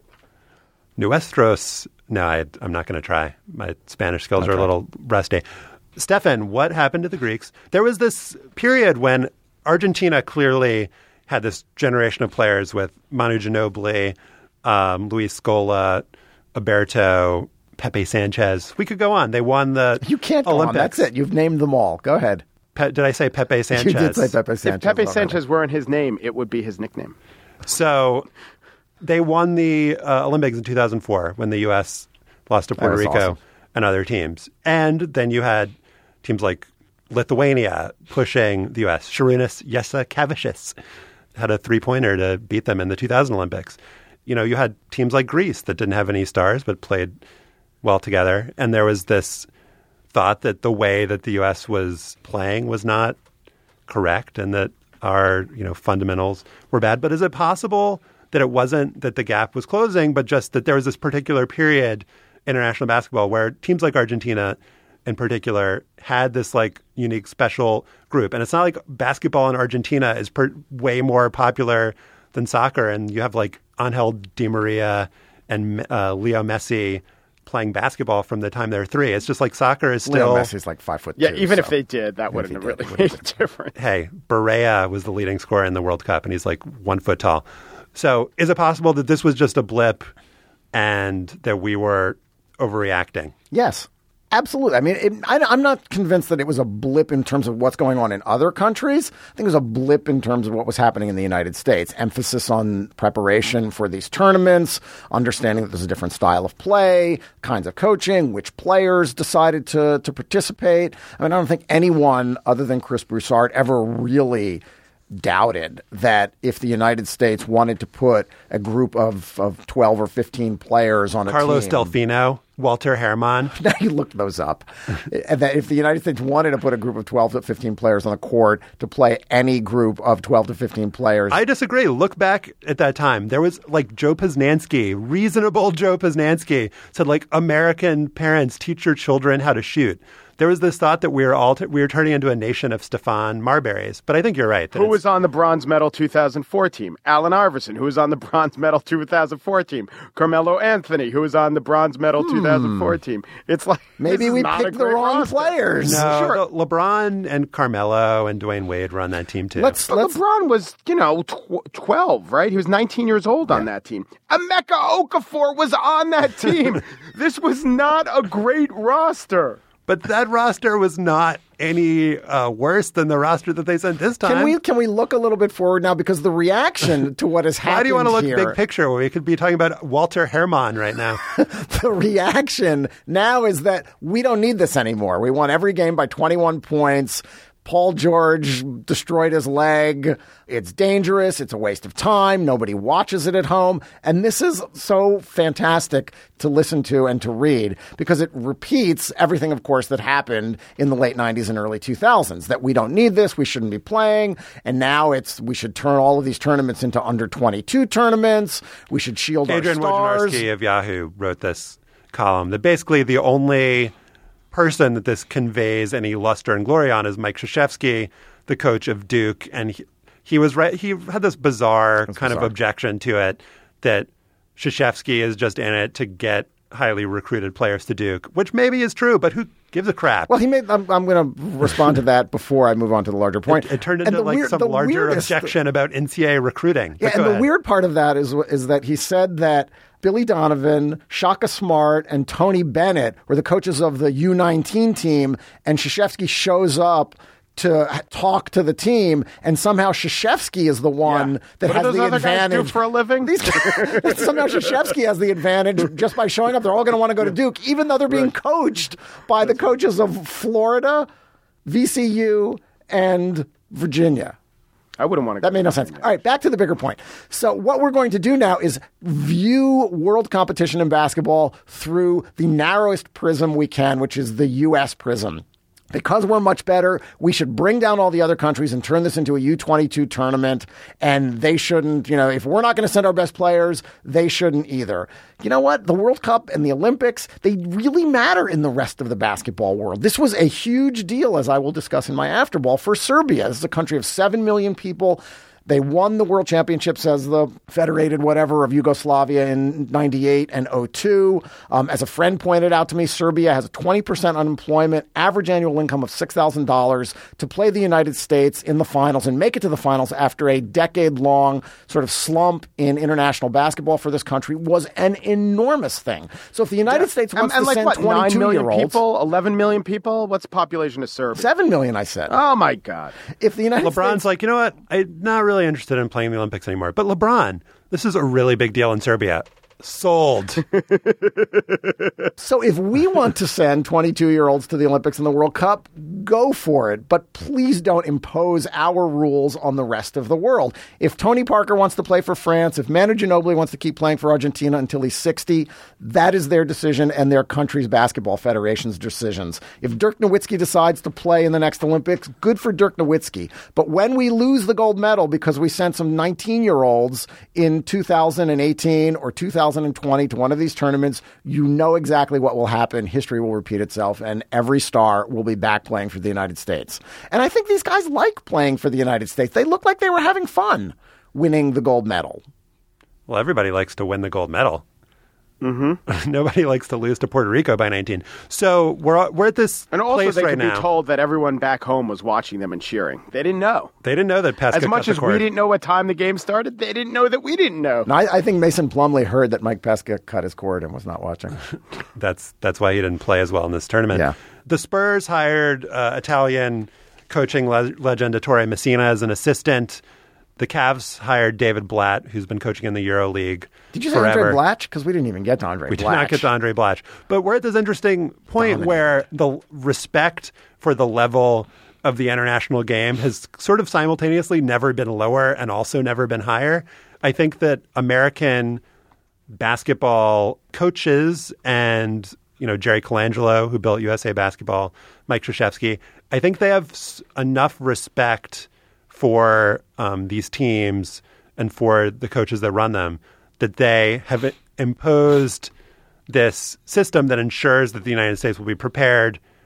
Nuestros... No, I, I'm not going to try. My Spanish skills Okay. are a little rusty. Stefan, what happened to the Greeks? There was this period when Argentina clearly had this generation of players with Manu Ginobili, um, Luis Scola, Alberto, Pepe Sanchez. We could go on. They won the You can't go on. Olympics. That's it. You've named them all. Go ahead. Pe- did I say Pepe Sanchez? You did say Pepe Sanchez. If Pepe already. Sanchez weren't his name, it would be his nickname. So they won the uh, Olympics in two thousand four when the U S lost to Puerto was Rico awesome. and other teams. And then you had teams like Lithuania pushing the U S. Šarūnas Jasikevičius had a three-pointer to beat them in the two thousand Olympics. You know, you had teams like Greece that didn't have any stars but played well together. And there was this thought that the way that the U S was playing was not correct and that our, you know, fundamentals were bad. But is it possible that it wasn't that the gap was closing, but just that there was this particular period in international basketball where teams like Argentina in particular had this like unique special group? And it's not like basketball in Argentina is per- way more popular than soccer. And you have like Angel Di Maria and uh, Leo Messi playing basketball from the time they're three. It's just like soccer is still... Leo Messi's like five foot Yeah, two, even if so- they did, that Even wouldn't if have he really did, made a difference. Hey, Barea was the leading scorer in the World Cup, and he's like one foot tall. So is it possible that this was just a blip and that we were overreacting? Yes, absolutely. I mean, it, I, I'm not convinced that it was a blip in terms of what's going on in other countries. I think it was a blip in terms of what was happening in the United States. Emphasis on preparation for these tournaments, understanding that there's a different style of play, kinds of coaching, which players decided to, to participate. I mean, I don't think anyone other than Chris Broussard ever really doubted that if the United States wanted to put a group of, of twelve or fifteen players on a Carlos team... Delfino, Walter Herrmann. Now you looked those up. And that if the United States wanted to put a group of twelve to fifteen players on the court to play any group of twelve to fifteen players. I disagree. Look back at that time. There was like Joe Poznansky, reasonable Joe Poznansky said like American parents teach your children how to shoot. there was this thought that we were all t- we were turning into a nation of Stefan Marburys. But I think you're right. Who was on the bronze medal two thousand four team? Allen Iverson, who was on the bronze medal two thousand four team. Carmelo Anthony, who was on the bronze medal Hmm. two thousand four team. It's like maybe we picked the wrong roster. players. No, Sure. Le- LeBron and Carmelo and Dwayne Wade were on that team too. Let's But let's LeBron was, you know, tw- twelve, right? He was nineteen years old on that team. Emeka Okafor was on that team. This was not a great roster. But that roster was not any uh, worse than the roster that they sent this time. Can we can we look a little bit forward now, because the reaction to what has happened Why do you want to look here, big picture? We could be talking about Walter Herrmann right now. the reaction now is that we don't need this anymore. We won every game by twenty-one points. Paul George destroyed his leg. It's dangerous. It's a waste of time. Nobody watches it at home. And this is so fantastic to listen to and to read, because it repeats everything, of course, that happened in the late nineties and early two thousands, that we don't need this. We shouldn't be playing. And now it's we should turn all of these tournaments into under twenty-two tournaments. We should shield Adrian our stars. Wojnarowski of Yahoo wrote this column that basically the only person that this conveys any luster and glory on is Mike Krzyzewski, the coach of Duke. And he, he was right. He had this bizarre That's kind bizarre. of objection to it that Krzyzewski is just in it to get highly recruited players to Duke, which maybe is true, but who gives a crap? Well, he made. I'm, I'm going to respond to that before I move on to the larger point. It, it turned And into the like weird- some the larger weirdest- objection about N C double A recruiting. Yeah, But and go the ahead. weird part of that is is that he said that Billy Donovan, Shaka Smart, and Tony Bennett were the coaches of the U nineteen team, and Krzyzewski shows up to talk to the team, and somehow Krzyzewski is the one Yeah. that What has do those the other advantage. guys do for a living? These, somehow Krzyzewski has the advantage just by showing up. They're all going to want to go to Duke, even though they're being coached by the coaches of Florida, V C U, and Virginia. I wouldn't want to. That made no sense. All right, back to the bigger point. So what we're going to do now is view world competition in basketball through the narrowest prism we can, which is the U S prism. Because we're much better, we should bring down all the other countries and turn this into a U twenty-two tournament. And they shouldn't, you know, if we're not going to send our best players, they shouldn't either. You know what? The World Cup and the Olympics, they really matter in the rest of the basketball world. This was a huge deal, as I will discuss in my Afterball, for Serbia. This is a country of seven million people. They won the World Championships as the federated whatever of Yugoslavia in ninety-eight and oh two. Um, as a friend pointed out to me, Serbia has a twenty percent unemployment, average annual income of six thousand dollars to play the United States in the finals and make it to the finals after a decade-long sort of slump in international basketball for this country was an enormous thing. So if the United Yeah. States wants and, and to like send what, nine million twenty-two-year-olds... people, eleven million people? What's the population of Serbia? seven million, I said. Oh, my God. If the United LeBron's States... like, you know what? I'm not really interested in playing the Olympics anymore. But LeBron, this is a really big deal in Serbia. Sold. So if we want to send twenty-two-year-olds to the Olympics and the World Cup, go for it. But please don't impose our rules on the rest of the world. If Tony Parker wants to play for France, if Manu Ginobili wants to keep playing for Argentina until he's sixty, that is their decision and their country's basketball federation's decisions. If Dirk Nowitzki decides to play in the next Olympics, good for Dirk Nowitzki. But when we lose the gold medal because we sent some nineteen-year-olds in two thousand eighteen or two thousand twenty to one of these tournaments, you know exactly what will happen. History will repeat itself, and every star will be back playing for the United States. And I think these guys like playing for the United States. They look like they were having fun winning the gold medal. Well, everybody likes to win the gold medal. Mm-hmm. Nobody likes to lose to Puerto Rico by nineteen. So we're we're at this And also, place they right could now. be told that everyone back home was watching them and cheering. They didn't know. They didn't know that Pesca As much cut as the we cord. didn't know what time the game started, they didn't know that we didn't know. Now, I, I think Mason Plumlee heard that Mike Pesca cut his cord and was not watching. That's that's why he didn't play as well in this tournament. Yeah. The Spurs hired uh, Italian coaching le- legend Ettore Messina as an assistant. The Cavs hired David Blatt, who's been coaching in the EuroLeague Did you say forever. Andre Blatch? Because we didn't even get to Andre We Blatch. did not get to Andre Blatch. But we're at this interesting point Dominating. where the respect for the level of the international game has sort of simultaneously never been lower and also never been higher. I think that American basketball coaches and, you know, Jerry Colangelo, who built U S A Basketball, Mike Krzyzewski, I think they have s- enough respect for um, these teams and for the coaches that run them that they have imposed this system that ensures that the United States will be prepared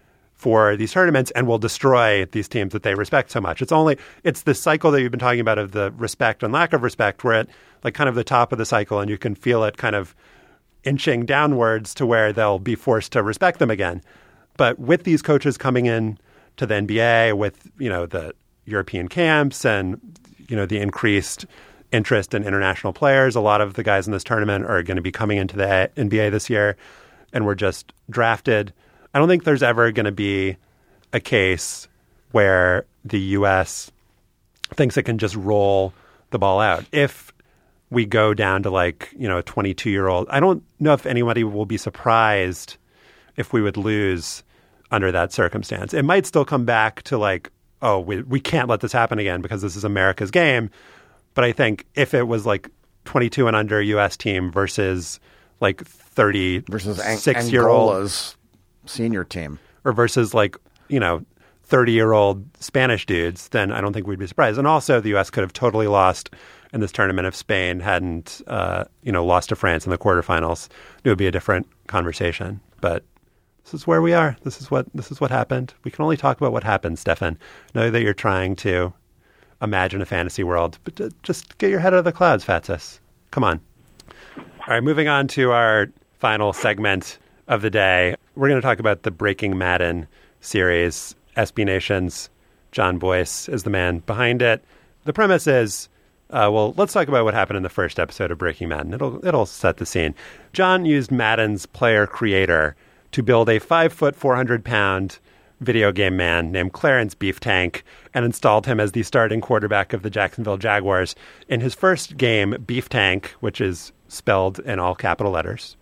for these tournaments and will destroy these teams that they respect so much. It's only, it's the cycle that you've been talking about of the respect and lack of respect. We're at like kind of the top of the cycle and you can feel it kind of inching downwards to where they'll be forced to respect them again. But with these coaches coming in to the N B A with, you know, the European camps and, you know, the increased interest in international players, a lot of the guys in this tournament are going to be coming into the N B A this year and were just drafted. I don't think there's ever going to be a case where the U S thinks it can just roll the ball out. If we go down to like, you know, a twenty-two-year-old, I don't know if anybody will be surprised if we would lose under that circumstance. It might still come back to like, oh, we we can't let this happen again because this is America's game. But I think if it was like twenty-two and under U S team versus like thirty-six-year-old Angola's senior team, or versus like, you know, thirty-year-old Spanish dudes, then I don't think we'd be surprised. And also the U S could have totally lost in this tournament if Spain hadn't, uh, you know, lost to France in the quarterfinals. It would be a different conversation. But this is where we are. This is what this is what happened. We can only talk about what happened, Stefan. Know that you're trying to imagine a fantasy world, but just get your head out of the clouds, Fatsis. Come on. All right, moving on to our final segment of the day. We're going to talk about the Breaking Madden series. S B Nation's John Boyce is the man behind it. The premise is, uh, well, let's talk about what happened in the first episode of Breaking Madden. It'll it'll set the scene. John used Madden's player creator to build a five foot, four hundred pound video game man named Clarence Beef Tank and installed him as the starting quarterback of the Jacksonville Jaguars. In his first game, Beef Tank, which is spelled in all capital letters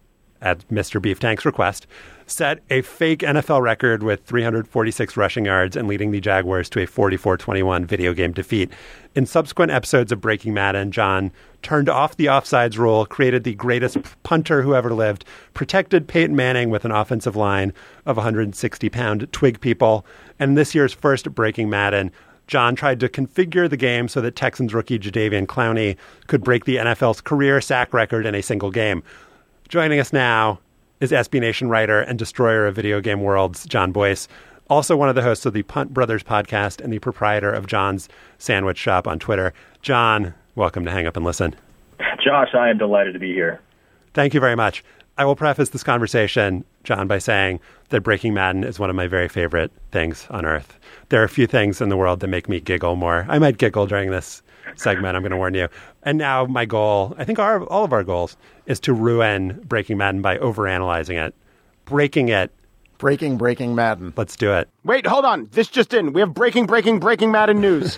at Mister Beef Tank's request, set a fake N F L record with three hundred forty-six rushing yards and leading the Jaguars to a forty-four twenty-one video game defeat. In subsequent episodes of Breaking Madden, John turned off the offsides rule, created the greatest punter who ever lived, protected Peyton Manning with an offensive line of one hundred sixty pound twig people. And in this year's first Breaking Madden, John tried to configure the game so that Texans rookie Jadeveon Clowney could break the N F L's career sack record in a single game. Joining us now is S B Nation writer and destroyer of video game worlds, John Boyce, also one of the hosts of the Punt Brothers podcast and the proprietor of John's Sandwich Shop on Twitter. John, welcome to Hang Up and Listen. Josh, I am delighted to be here. Thank you very much. I will preface this conversation, John, by saying that Breaking Madden is one of my very favorite things on earth. There are a few things in the world that make me giggle more. I might giggle during this segment, I'm going to warn you. And now my goal, I think our, all of our goals, is to ruin Breaking Madden by overanalyzing it, breaking it. Breaking, Breaking Madden. Let's do it. Wait, hold on. This just in. We have breaking, breaking, breaking Madden news.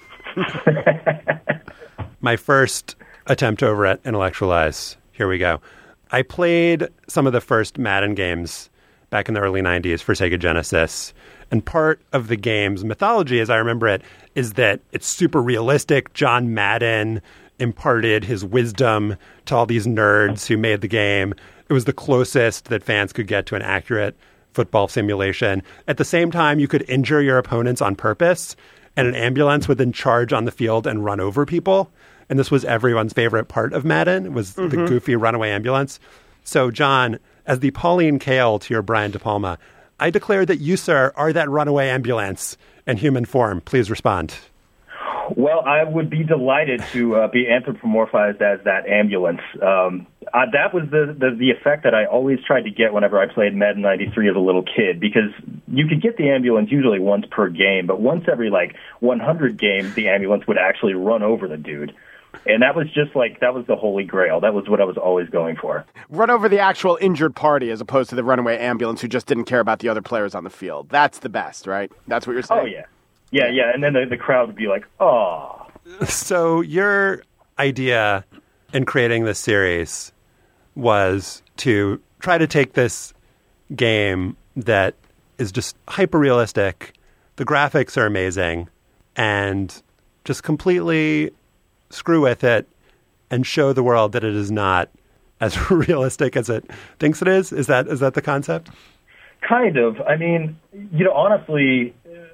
My first attempt to over-intellectualize. Here we go. I played some of the first Madden games back in the early nineties for Sega Genesis. And part of the game's mythology, as I remember it, is that it's super realistic. John Madden imparted his wisdom to all these nerds who made the game. It was the closest that fans could get to an accurate football simulation. At the same time, you could injure your opponents on purpose, and an ambulance would then charge on the field and run over people. And this was everyone's favorite part of Madden, was mm-hmm. the goofy runaway ambulance. So, John, as the Pauline Kael to your Brian De Palma, I declare that you, sir, are that runaway ambulance in human form. Please respond. Well, I would be delighted to uh, be anthropomorphized as that ambulance. Um, uh, that was the, the the effect that I always tried to get whenever I played Madden ninety-three as a little kid, because you could get the ambulance usually once per game, but once every, like, one hundred games, the ambulance would actually run over the dude. And that was just like, that was the holy grail. That was what I was always going for. Run over the actual injured party as opposed to the runaway ambulance who just didn't care about the other players on the field. That's the best, right? That's what you're saying? Oh, yeah. Yeah, yeah. And then the, the crowd would be like, oh. So your idea in creating this series was to try to take this game that is just hyper-realistic, the graphics are amazing, and just completely screw with it and show the world that it is not as realistic as it thinks it is? Is that is that the concept? Kind of. I mean, you know, honestly,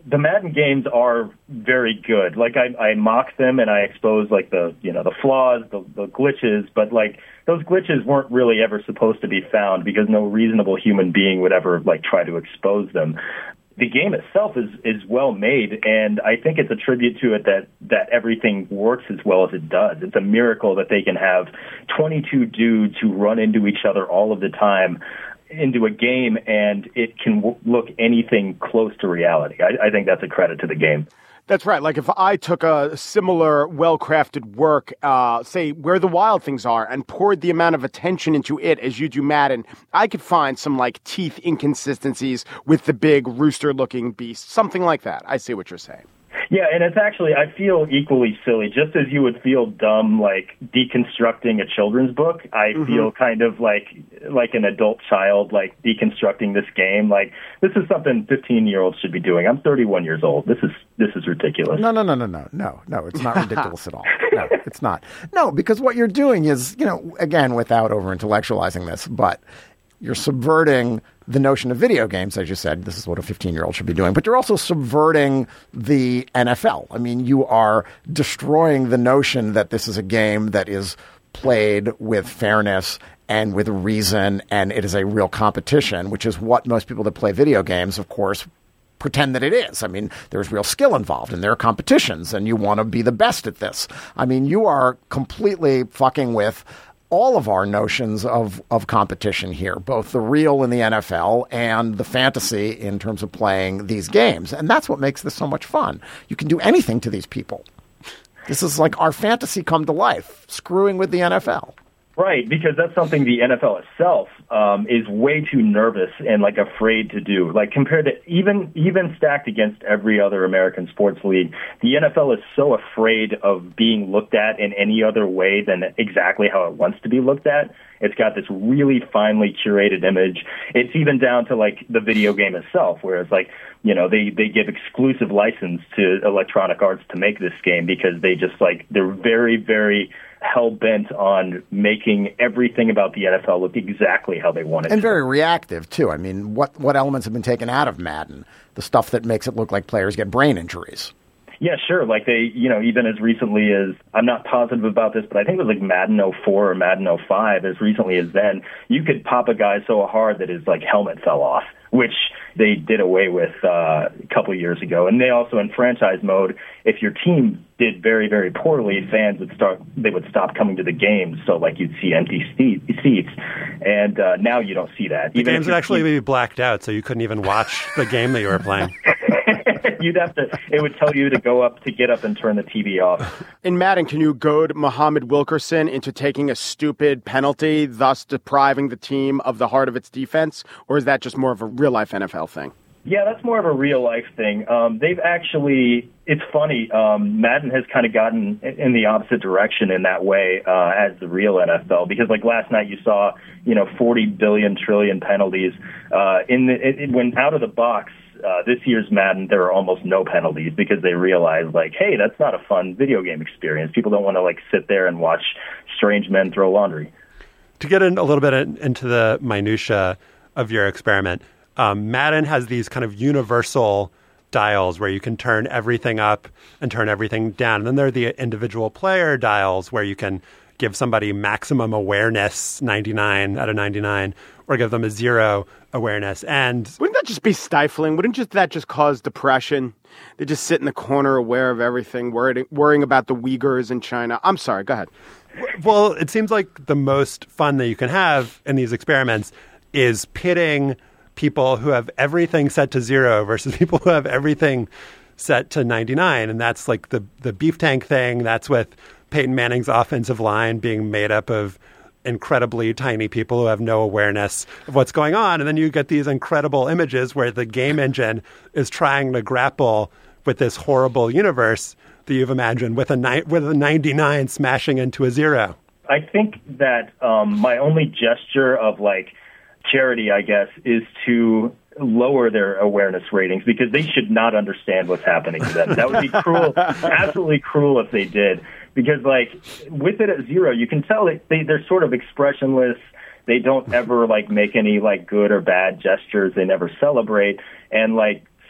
the Madden games are very good. Like I, I mock them and I expose like the you know the flaws, the, the glitches, but like those glitches weren't really ever supposed to be found because no reasonable human being would ever like try to expose them. The game itself is is well made, and I think it's a tribute to it that that everything works as well as it does. It's a miracle that they can have twenty-two dudes who run into each other all of the time into a game, and it can w- look anything close to reality. I, I think that's a credit to the game. That's right. Like if I took a similar well-crafted work, uh, say Where the Wild Things Are, and poured the amount of attention into it as you do Madden, I could find some like teeth inconsistencies with the big rooster-looking beast, something like that. I see what you're saying. Yeah, and it's actually, I feel equally silly. Just as you would feel dumb, like, deconstructing a children's book, I mm-hmm. feel kind of like like an adult child, like, deconstructing this game. Like, this is something fifteen-year-olds should be doing. I'm thirty-one years old. This is this is ridiculous. No, no, no, no, no, no, no. It's not ridiculous at all. No, it's not. No, because what you're doing is, you know, again, without over-intellectualizing this, but you're subverting the notion of video games, as you said. This is what a fifteen-year-old should be doing. But you're also subverting the N F L. I mean, you are destroying the notion that this is a game that is played with fairness and with reason, and it is a real competition, which is what most people that play video games, of course, pretend that it is. I mean, there's real skill involved, and there are competitions, and you want to be the best at this. I mean, you are completely fucking with all of our notions of, of competition here, both the real in the N F L and the fantasy in terms of playing these games. And that's what makes this so much fun. You can do anything to these people. This is like our fantasy come to life, screwing with the N F L. Right, because that's something the N F L itself um, is way too nervous and like afraid to do. Like compared to even even stacked against every other American sports league, the N F L is so afraid of being looked at in any other way than exactly how it wants to be looked at. It's got this really finely curated image. It's even down to like the video game itself, where it's like, you know, they, they give exclusive license to Electronic Arts to make this game because they just like, they're very, very hell-bent on making everything about the N F L look exactly how they want it and to. very reactive, too. I mean, what, what elements have been taken out of Madden? The stuff that makes it look like players get brain injuries. Yeah, sure. Like they, you know, even as recently as, I'm not positive about this, but I think it was like Madden oh four or Madden oh five, as recently as then, you could pop a guy so hard that his like helmet fell off, which they did away with uh, a couple of years ago. And they also, in franchise mode, if your team did very, very poorly, fans would start, they would stop coming to the games. So like you'd see empty seats. And uh, now you don't see that. The even games would actually team... be blacked out, so you couldn't even watch the game that you were playing. You'd have to, it would tell you to go up, to get up and turn the T V off. In Madden, can you goad Muhammad Wilkerson into taking a stupid penalty, thus depriving the team of the heart of its defense? Or is that just more of a real-life N F L thing? Yeah, that's more of a real-life thing. Um, they've actually, it's funny, um, Madden has kind of gotten in the opposite direction in that way uh, as the real N F L. Because like last night you saw, you know, forty billion trillion penalties. Uh, in the, it, it, when out of the box, Uh, this year's Madden, there are almost no penalties because they realize, like, hey, that's not a fun video game experience. People don't want to, like, sit there and watch strange men throw laundry. To get in a little bit in, into the minutia of your experiment, um, Madden has these kind of universal dials where you can turn everything up and turn everything down. And then there are the individual player dials where you can give somebody maximum awareness, ninety-nine out of ninety-nine, or give them a zero awareness. And wouldn't that just be stifling? Wouldn't just that just cause depression? They just sit in the corner aware of everything, worried, worrying about the Uyghurs in China. I'm sorry, go ahead. Well, it seems like the most fun that you can have in these experiments is pitting people who have everything set to zero versus people who have everything set to ninety-nine. And that's like the, the beef tank thing. That's with Peyton Manning's offensive line being made up of incredibly tiny people who have no awareness of what's going on. And then you get these incredible images where the game engine is trying to grapple with this horrible universe that you've imagined with a ni- with a ninety-nine smashing into a zero. I think that um, my only gesture of like charity, I guess, is to lower their awareness ratings because they should not understand what's happening to them. That would be cruel, absolutely cruel if they did. Because, like, with it at zero, you can tell they, they, they're sort of expressionless. They don't ever, like, make any, like, good or bad gestures. They never celebrate. And, like,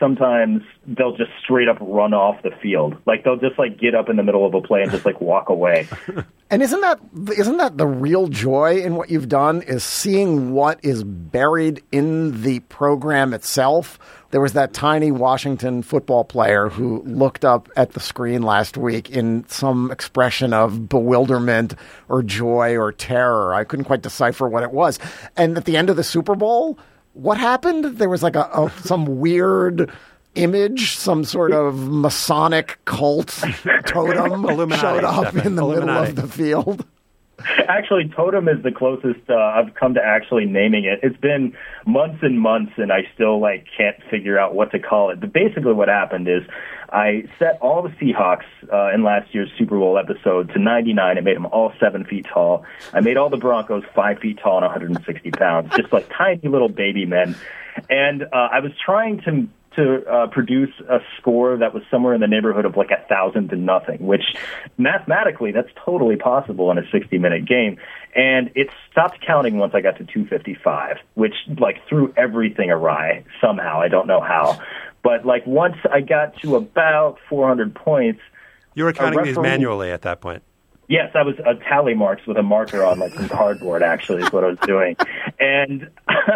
sometimes they'll just straight up run off the field. Like they'll just like get up in the middle of a play and just like walk away. And isn't that isn't that the real joy in what you've done, is seeing what is buried in the program itself? There was that tiny Washington football player who looked up at the screen last week in some expression of bewilderment or joy or terror. I couldn't quite decipher what it was. And at the end of the Super Bowl, what happened? There was like a, a some weird image, some sort of Masonic cult totem showed up Stephen. in the Illuminati. middle of the field. Actually, totem is the closest uh, I've come to actually naming it. It's been months and months, and I still like can't figure out what to call it. But basically what happened is I set all the Seahawks uh, in last year's Super Bowl episode to ninety-nine. I made them all seven feet tall. I made all the Broncos five feet tall and one hundred sixty pounds, just like tiny little baby men. And uh, I was trying to to uh, produce a score that was somewhere in the neighborhood of like a thousand to nothing, which mathematically that's totally possible in a sixty minute game. And it stopped counting once I got to two fifty-five, which like threw everything awry somehow. I don't know how. But like once I got to about four hundred points. You were counting referee, these manually at that point. Yes, I was uh, tally marks with a marker on like some cardboard actually is what I was doing. And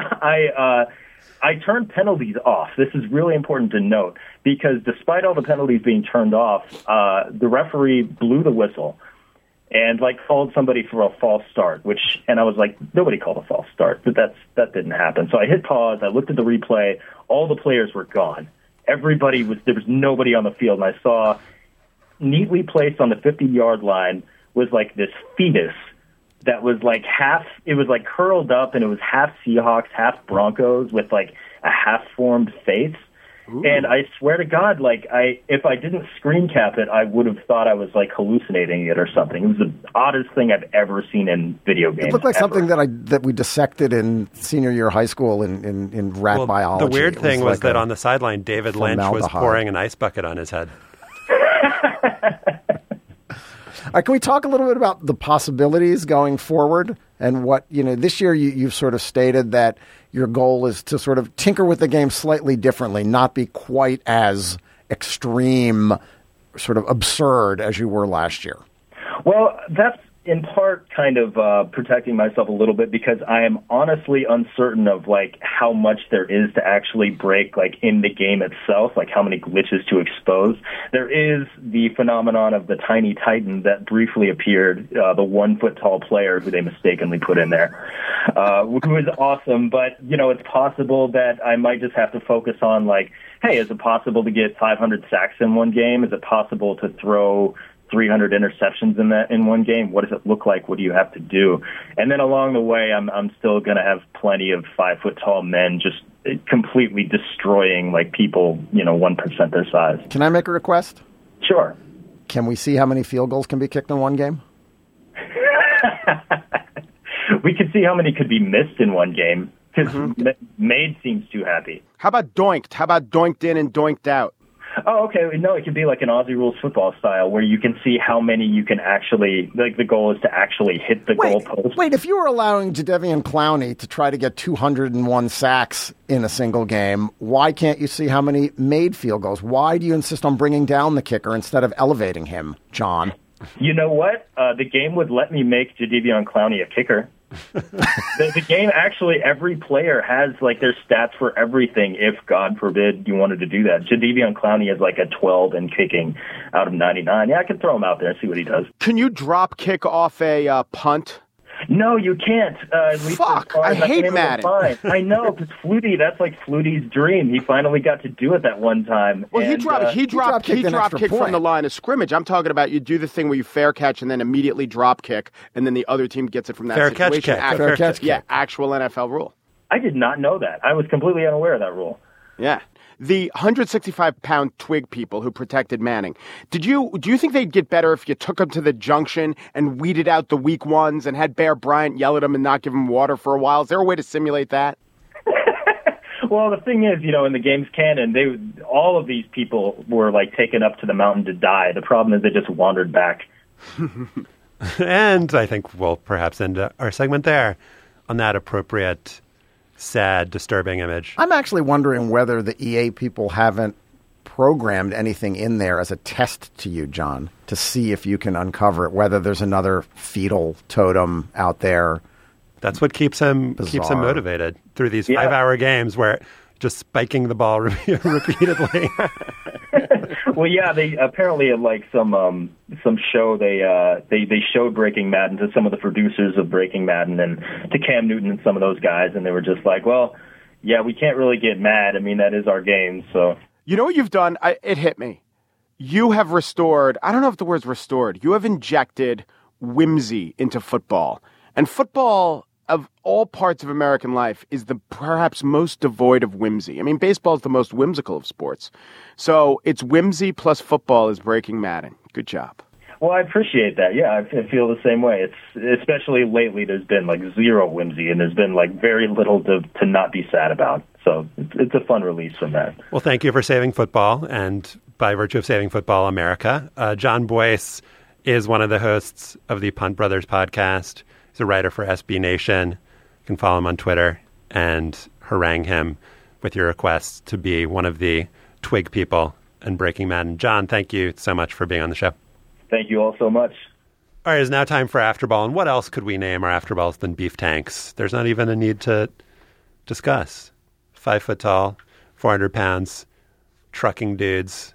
I, uh, I turned penalties off. This is really important to note because despite all the penalties being turned off, uh, the referee blew the whistle and like called somebody for a false start, which, and I was like, nobody called a false start, but that's, that didn't happen. So I hit pause. I looked at the replay. All the players were gone. Everybody was, there was nobody on the field. And I saw neatly placed on the fifty yard line was like this fetus that was like half, it was like curled up and it was half Seahawks, half Broncos with like a half-formed face. Ooh. And I swear to God, like I, if I didn't screen cap it, I would have thought I was like hallucinating it or something. It was the oddest thing I've ever seen in video games. It looked like ever. something that I that we dissected in senior year of high school in, in, in rat well, biology. The weird it thing was, was like that on the sideline, David Lynch was pouring an ice bucket on his head. All right, can we talk a little bit about the possibilities going forward and what, you know, this year you, you've sort of stated that your goal is to sort of tinker with the game slightly differently, not be quite as extreme, sort of absurd as you were last year. Well, that's in part kind of uh, protecting myself a little bit because I am honestly uncertain of like how much there is to actually break like in the game itself, like how many glitches to expose. There is the phenomenon of the tiny titan that briefly appeared, uh, the one foot tall player who they mistakenly put in there, uh, who is awesome. But, you know, it's possible that I might just have to focus on like, hey, is it possible to get five hundred sacks in one game? Is it possible to throw three hundred interceptions in that in one game? What does it look like? What do you have to do? And then along the way, I'm I'm still going to have plenty of five foot tall men just completely destroying like people, you know, one percent their size. Can I make a request? Sure. Can we see how many field goals can be kicked in one game? We could see how many could be missed in one game because mm-hmm. Made seems too happy. How about doinked? How about doinked in and doinked out? Oh, okay. No, it could be like an Aussie Rules football style where you can see how many you can actually, like the goal is to actually hit the wait, goalpost. Wait, if you were allowing Jadeveon Clowney to try to get two hundred one sacks in a single game, why can't you see how many made field goals? Why do you insist on bringing down the kicker instead of elevating him, John? You know what? Uh, the game would let me make Jadeveon Clowney a kicker. the, the game actually, every player has like their stats for everything. If God forbid you wanted to do that, Jadeveon Clowney is like a twelve in kicking out of ninety-nine. Yeah, I can throw him out there and see what he does. Can you drop kick off a uh, punt? No, you can't. Uh, at least Fuck, I hate Madden. I know, because Flutie, that's like Flutie's dream. He finally got to do it that one time. Well, and, he dropped uh, he dropped he dropped kick from the line of scrimmage. I'm talking about you do the thing where you fair catch and then immediately drop kick, and then the other team gets it from that fair situation. Catch kick. Act- fair catch yeah, kick. actual N F L rule. I did not know that. I was completely unaware of that rule. Yeah. The one hundred sixty-five pound twig people who protected Manning, did you do you think they'd get better if you took them to the junction and weeded out the weak ones and had Bear Bryant yell at them and not give them water for a while? Is there a way to simulate that? Well, the thing is, you know, in the game's canon, they all of these people were like taken up to the mountain to die. The problem is they just wandered back. And I think we'll perhaps end our segment there on that appropriate sad, disturbing image. I'm actually wondering whether the E A people haven't programmed anything in there as a test to you, John, to see if you can uncover it, whether there's another fetal totem out there. That's what keeps him Bizarre. keeps him motivated through these Yeah. five-hour games where just spiking the ball repeatedly. Well, yeah, they apparently at like some um, some show they uh, they they showed Breaking Madden to some of the producers of Breaking Madden and to Cam Newton and some of those guys, and they were just like, well, yeah, we can't really get mad. I mean, that is our game, so. You know what you've done? I, it hit me. You have restored, I don't know if the word's restored, you have injected whimsy into football. And football, of all parts of American life, is the perhaps most devoid of whimsy. I mean, baseball is the most whimsical of sports. So it's whimsy plus football is Breaking Madden. Good job. Well, I appreciate that. Yeah, I I feel the same way. It's especially lately. There's been like zero whimsy, and there's been like very little to to not be sad about. So it's, it's a fun release from that. Well, thank you for saving football, and by virtue of saving football, America. Uh, John Boyce is one of the hosts of the Punt Brothers podcast. He's a writer for S B Nation. You can follow him on Twitter and harangue him with your requests to be one of the Twig people and Breaking Madden. John, thank you so much for being on the show. Thank you all so much. All right, it's now time for Afterball. And what else could we name our Afterballs than beef tanks? There's not even a need to discuss. Five foot tall, four hundred pounds, trucking dudes,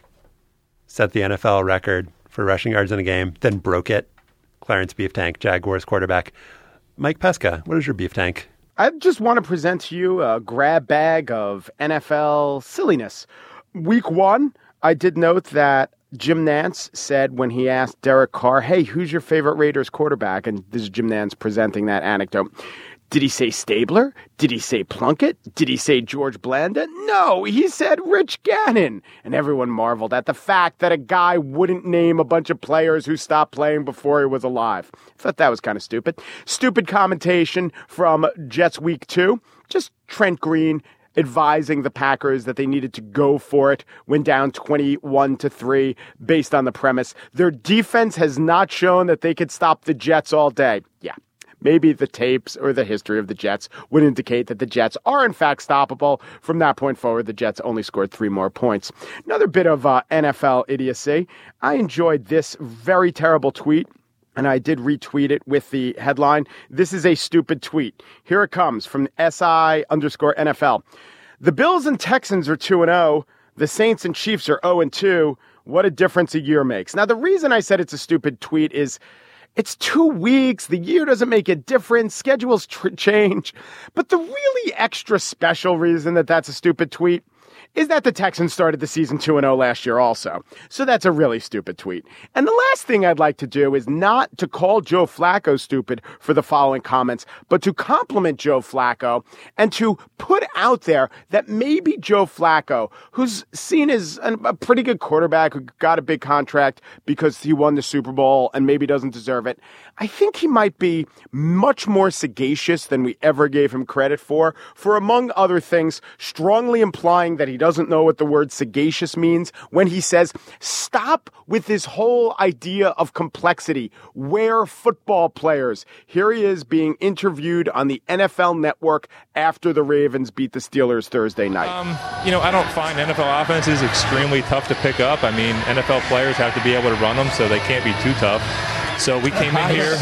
set the N F L record for rushing yards in a game, then broke it. Clarence Beef Tank, Jaguars quarterback. Mike Pesca, what is your beef tank? I just want to present to you a grab bag of N F L silliness. Week one, I did note that Jim Nantz said when he asked Derek Carr, hey, who's your favorite Raiders quarterback? And this is Jim Nantz presenting that anecdote. Did he say Stabler? Did he say Plunkett? Did he say George Blanda? No, he said Rich Gannon. And everyone marveled at the fact that a guy wouldn't name a bunch of players who stopped playing before he was alive. I thought that was kind of stupid. Stupid commentation from Jets Week two. Just Trent Green advising the Packers that they needed to go for it when down twenty-one to three based on the premise their defense has not shown that they could stop the Jets all day. Yeah. Maybe the tapes or the history of the Jets would indicate that the Jets are, in fact, stoppable. From that point forward, the Jets only scored three more points. Another bit of uh, N F L idiocy. I enjoyed this very terrible tweet, and I did retweet it with the headline, "This is a stupid tweet." Here it comes from S I underscore N F L. The Bills and Texans are two and oh. The Saints and Chiefs are oh and two. What a difference a year makes. Now, the reason I said it's a stupid tweet is it's two weeks. The year doesn't make a difference. Schedules tr- change. But the really extra special reason that that's a stupid tweet is that the Texans started the season two and oh last year also. So that's a really stupid tweet. And the last thing I'd like to do is not to call Joe Flacco stupid for the following comments, but to compliment Joe Flacco and to put out there that maybe Joe Flacco, who's seen as a pretty good quarterback who got a big contract because he won the Super Bowl and maybe doesn't deserve it, I think he might be much more sagacious than we ever gave him credit for, for among other things, strongly implying that he doesn't know what the word sagacious means when he says, stop with this whole idea of complexity. We're football players. Here he is being interviewed on the N F L Network after the Ravens beat the Steelers Thursday night. Um, you know, I don't find N F L offenses extremely tough to pick up. I mean, N F L players have to be able to run them, so they can't be too tough. So we came in here,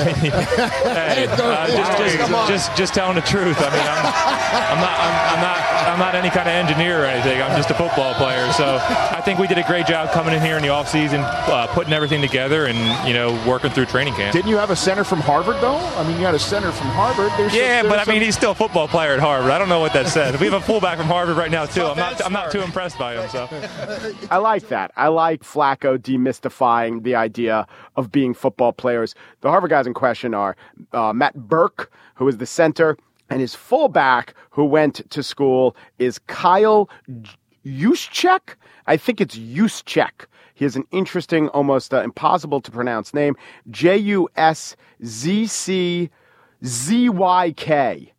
hey, uh, just, just, just, just telling the truth. I mean, I'm, I'm not, I'm, I'm not, I'm not any kind of engineer or anything. I'm just a football player. So I think we did a great job coming in here in the off season, uh, putting everything together, and you know, working through training camp. Didn't you have a center from Harvard though? I mean, you had a center from Harvard. There's yeah, some, but I some... mean, he's still a football player at Harvard. I don't know what that says. We have a fullback from Harvard right now too. I'm not, I'm not too impressed by him. So I like that. I like Flacco demystifying the idea of being football players. The Harvard guys in question are uh, Matt Burke, who is the center, and his fullback, who went to school, is Kyle Juszczyk. I think it's Juszczyk. He has an interesting, almost uh, impossible to pronounce name, J U S Z C Z Y K.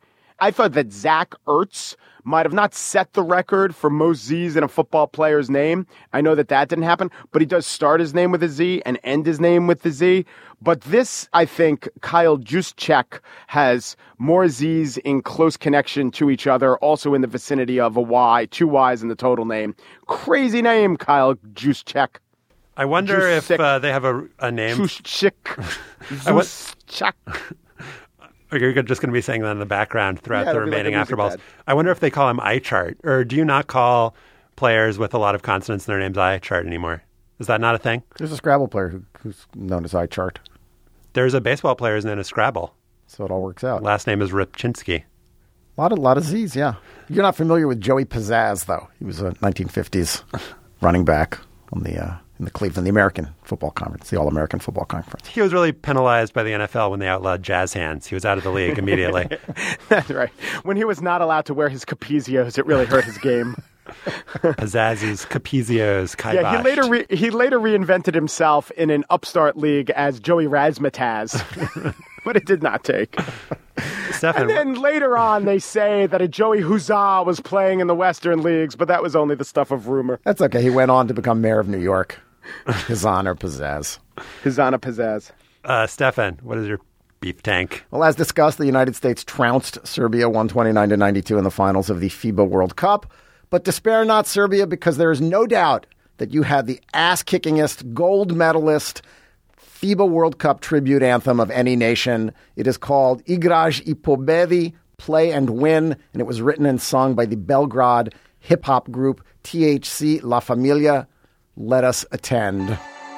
I thought that Zach Ertz might have not set the record for most Z's in a football player's name. I know that that didn't happen, but he does start his name with a Z and end his name with the Z. But this, I think, Kyle Juszczyk has more Z's in close connection to each other, also in the vicinity of a Y, two Y's in the total name. Crazy name, Kyle Juszczyk. I wonder Juszczyk. if uh, they have a, a name. Juszczyk. Juszczyk. Or you're just going to be saying that in the background throughout Yeah, the it'll be like remaining a music afterballs. pad. I wonder if they call him iChart, or do you not call players with a lot of consonants in their names iChart anymore? Is that not a thing? There's a Scrabble player who, who's known as iChart. There's a baseball player who's known as Scrabble. So it all works out. Last name is Ripchinsky. A lot of, lot of Z's, yeah. You're not familiar with Joey Pizzazz, though. He was a nineteen fifties running back on the uh, in the Cleveland, the American Football Conference, the All-American Football Conference. He was really penalized by the N F L when they outlawed jazz hands. He was out of the league immediately. That's right. When he was not allowed to wear his capizios, it really hurt his game. Pizzazzis, Capizios, Kibosh. Yeah, he later re- he later reinvented himself in an upstart league as Joey Razzmatazz, but it did not take. Stefan, and then later on, they say that a Joey Huzzah was playing in the Western leagues, but that was only the stuff of rumor. That's okay. He went on to become mayor of New York. His honor pizzazz. His honor pizzazz. Uh, Stefan, what is your beef tank? Well, as discussed, the United States trounced Serbia one twenty-nine to ninety-two in the finals of the FIBA World Cup. But despair not, Serbia, because there is no doubt that you had the ass-kickingest gold medalist FIBA World Cup tribute anthem of any nation. It is called Igraj I Pobedi, Play and Win, and it was written and sung by the Belgrade hip-hop group T H C La Familia. Let us attend.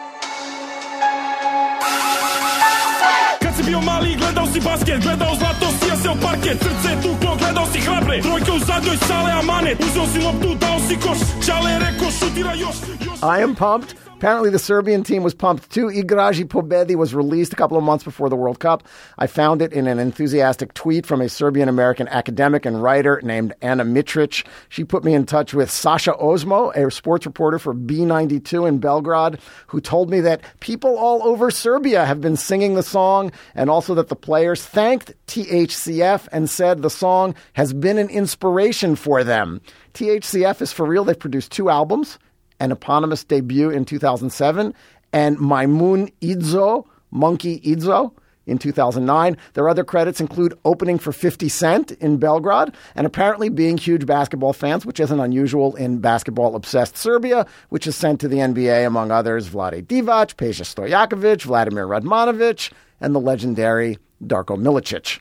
Kad si bio mali, gledao si basket, gledao zlato, sija se o parket, srce tuklo, gledao si hrabre, trojka u zadnjoj sale amanet, uzeo si loptu, dao si koš, čale je rekao, šutira još, još. I am pumped. Apparently, the Serbian team was pumped too. Igraj I Pobedi was released a couple of months before the World Cup. I found it in an enthusiastic tweet from a Serbian-American academic and writer named Ana Mitric. She put me in touch with Sasha Ozmo, a sports reporter for B ninety-two in Belgrade, who told me that people all over Serbia have been singing the song, and also that the players thanked T H C F and said the song has been an inspiration for them. T H C F is for real. They've produced two albums, an eponymous debut in two thousand seven, and Maimun Idzo, Monkey Idzo, in two thousand nine. Their other credits include opening for fifty Cent in Belgrade and apparently being huge basketball fans, which isn't unusual in basketball-obsessed Serbia, which is sent to the N B A, among others, Vlade Divac, Peja Stojakovic, Vladimir Radmanovic, and the legendary Darko Milicic.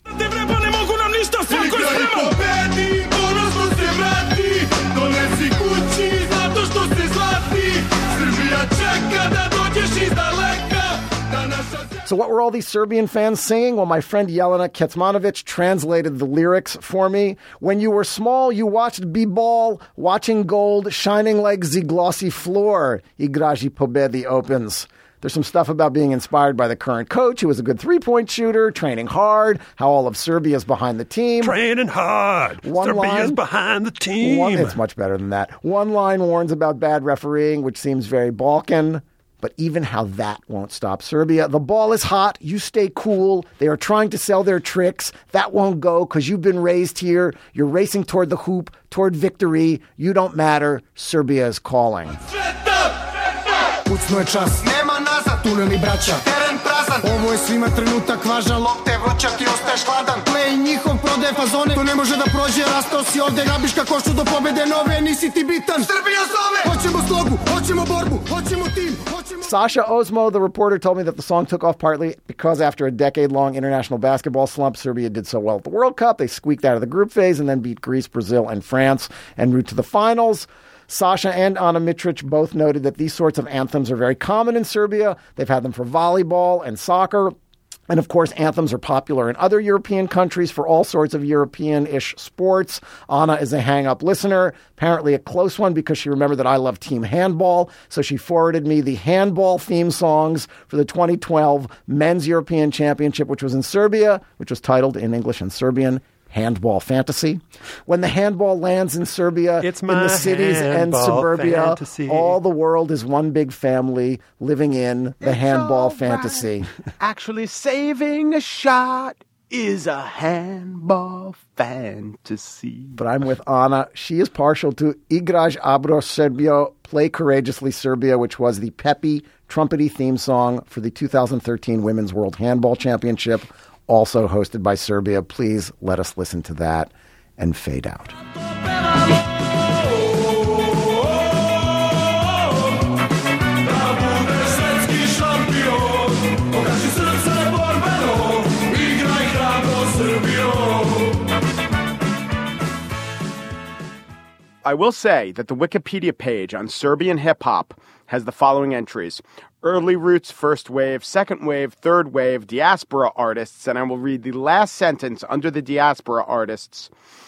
So what were all these Serbian fans singing? Well, my friend Jelena Kecmanovic translated the lyrics for me. When you were small, you watched B-ball, watching gold, shining like the glossy floor. Igraj I Pobedi opens. There's some stuff about being inspired by the current coach, who was a good three-point shooter, training hard, how all of Serbia's behind the team. Training hard. One Serbia's line, behind the team. One, it's much better than that. One line warns about bad refereeing, which seems very Balkan. But even how that won't stop Serbia. The ball is hot. You stay cool. They are trying to sell their tricks. That won't go because you've been raised here. You're racing toward the hoop, toward victory. You don't matter. Serbia is calling. Kucno je čas. Nema nazad. Tuneli braća. Teren prazan. Ovo je svima trenutak važan. Lopte vrčak i ostaješ hladan. Play njihov prodaje fazone. To ne može da prođe. Rastao si ovde. Rabiš ka košu do pobede nove. Nisi ti bitan. Srbija zove. Hoćemo slogu. Hoćemo borbu. Hoćemo tim. Sasha Ozmo, the reporter, told me that the song took off partly because after a decade-long international basketball slump, Serbia did so well at the World Cup. They squeaked out of the group phase and then beat Greece, Brazil, and France en route to the finals. Sasha and Ana Mitric both noted that these sorts of anthems are very common in Serbia. They've had them for volleyball and soccer. And, of course, anthems are popular in other European countries for all sorts of European-ish sports. Anna is a hang-up listener, apparently a close one because she remembered that I love team handball. So she forwarded me the handball theme songs for the twenty twelve Men's European Championship, which was in Serbia, which was titled in English and Serbian, Handball Fantasy. When the handball lands in Serbia, it's in the cities and suburbia, fantasy. All the world is one big family living in the it's handball right. fantasy. Actually saving a shot is a handball fantasy. But I'm with Anna. She is partial to Igraj Abro Serbio, Play Courageously Serbia, which was the peppy, trumpety theme song for the two thousand thirteen Women's World Handball Championship, also hosted by Serbia. Please let us listen to that and fade out. I will say that the Wikipedia page on Serbian hip-hop has the following entries. Early roots, first wave, second wave, third wave, diaspora artists, and I will read the last sentence under the diaspora artists.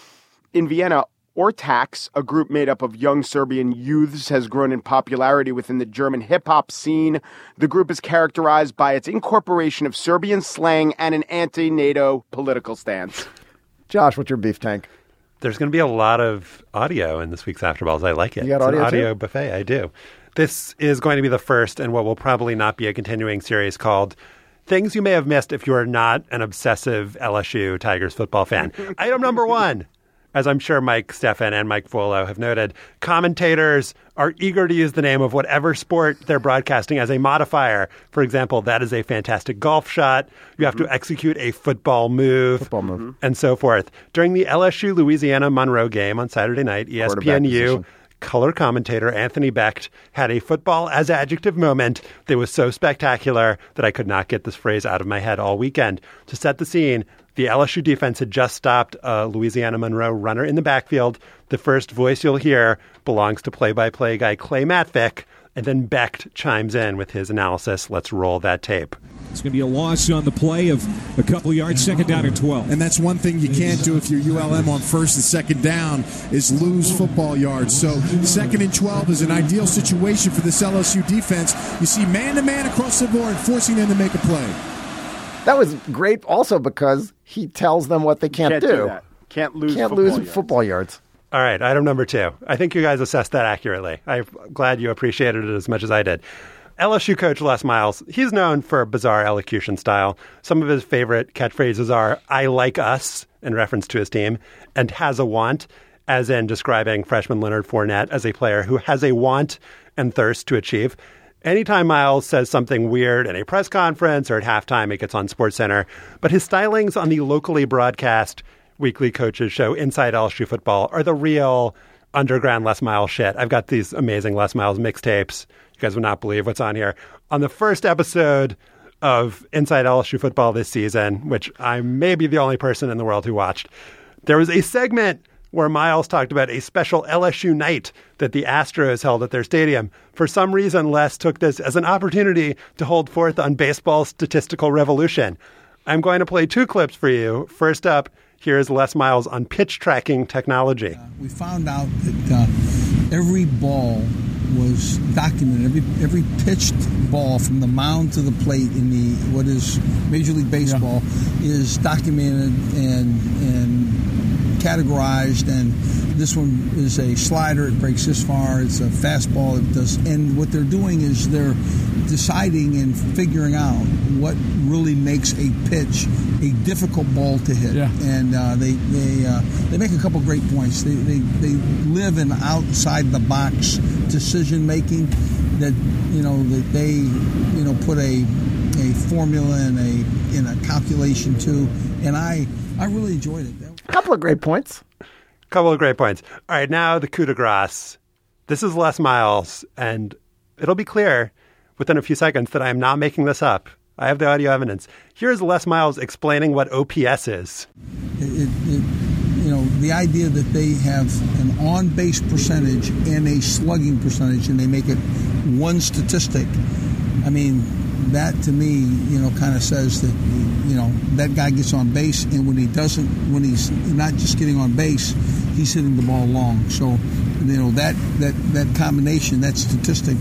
In Vienna, Ortax, a group made up of young Serbian youths, has grown in popularity within the German hip-hop scene. The group is characterized by its incorporation of Serbian slang and an anti-NATO political stance. Josh, what's your beef tank? There's going to be a lot of audio in this week's AfterBalls. I like it. You got it's audio an audio too? buffet. I do. This is going to be the first and what will probably not be a continuing series called Things You May Have Missed If You Are Not an Obsessive L S U Tigers football fan. Item number one. As I'm sure Mike Steffen and Mike Volo have noted, commentators are eager to use the name of whatever sport they're broadcasting as a modifier. For example, that is a fantastic golf shot. You have to execute a football move, football move, and so forth. During the L S U Louisiana Monroe game on Saturday night, E S P N U color commentator Anthony Becht had a football as adjective moment that was so spectacular that I could not get this phrase out of my head all weekend. To set the scene, the L S U defense had just stopped a Louisiana Monroe runner in the backfield. The first voice you'll hear belongs to play-by-play guy Clay Matvick, and then Becht chimes in with his analysis. Let's roll that tape. It's going to be a loss on the play of a couple of yards, second down and twelve. And that's one thing you can't do if you're U L M on first and second down is lose football yards. So second and twelve is an ideal situation for this L S U defense. You see man-to-man across the board, forcing them to make a play. That was great also because he tells them what they can't, Can't do. do that. Can't lose Can't football lose yards. football yards. All right, item number two. I think you guys assessed that accurately. I'm glad you appreciated it as much as I did. L S U coach Les Miles, he's known for bizarre elocution style. Some of his favorite catchphrases are, I like us, in reference to his team, and has a want, as in describing freshman Leonard Fournette as a player who has a want and thirst to achieve. Anytime Miles says something weird in a press conference or at halftime, it gets on SportsCenter. But his stylings on the locally broadcast weekly coaches show Inside L S U Football are the real underground Les Miles shit. I've got these amazing Les Miles mixtapes. You guys would not believe what's on here. On the first episode of Inside L S U Football this season, which I may be the only person in the world who watched, there was a segment where Miles talked about a special L S U night that the Astros held at their stadium. For some reason, Les took this as an opportunity to hold forth on baseball's statistical revolution. I'm going to play two clips for you. First up, here's Les Miles on pitch tracking technology. Uh, we found out that uh, every ball was documented. Every every pitched ball from the mound to the plate in the what is Major League Baseball yeah. is documented and and categorized. And this one is a slider. It breaks this far. It's a fastball. It does. And what they're doing is they're deciding and figuring out what really makes a pitch a difficult ball to hit. Yeah. And uh, they they uh, they make a couple great points. They they they live in outside the box decision making that you know that they you know put a a formula and a in a calculation to. And I I really enjoyed it. A couple of great points. A couple of great points. All right, now the coup de grace. This is Les Miles, and it'll be clear within a few seconds that I am not making this up. I have the audio evidence. Here's Les Miles explaining what O P S is. It, it, it, you know, the idea that they have an on-base percentage and a slugging percentage, and they make it one statistic. I mean, that to me, you know, kind of says that, you know, that guy gets on base, and when he doesn't, when he's not just getting on base, he's hitting the ball long. So, you know, that that that combination, that statistic,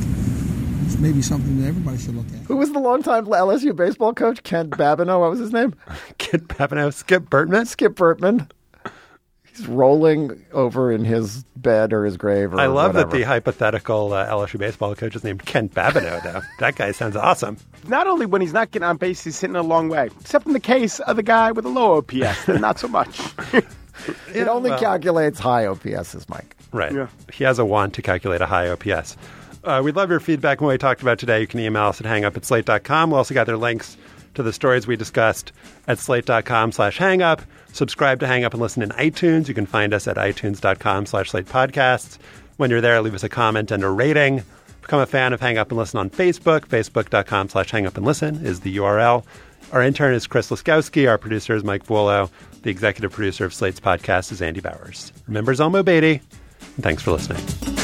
is maybe something that everybody should look at. Who was the longtime L S U baseball coach? Kent Babineau. What was his name? Kent Babineau. Skip Bertman. Skip Bertman. He's rolling over in his bed or his grave or I love whatever. that the hypothetical uh, L S U baseball coach is named Kent Babineau, though. That guy sounds awesome. Not only when he's not getting on base, he's hitting a long way. Except in the case of the guy with a low O P S, then not so much. It only well. calculates high O P Ss, Mike. Right. Yeah. He has a wand to calculate a high O P S. Uh, we'd love your feedback on what we talked about today. You can email us at hangup at slate dot com. We also got their links to the stories we discussed at slate.com slash hangup. Subscribe to Hang Up and Listen in iTunes. You can find us at itunes.com slash slate podcasts. When you're there, leave us a comment and a rating. Become a fan of Hang Up and Listen on Facebook. Facebook.com slash Hang Up and Listen is the U R L. Our intern is Chris Laskowski. Our producer is Mike Vuolo. The executive producer of Slate's podcast is Andy Bowers. Remember Zelmo Beatty, and thanks for listening.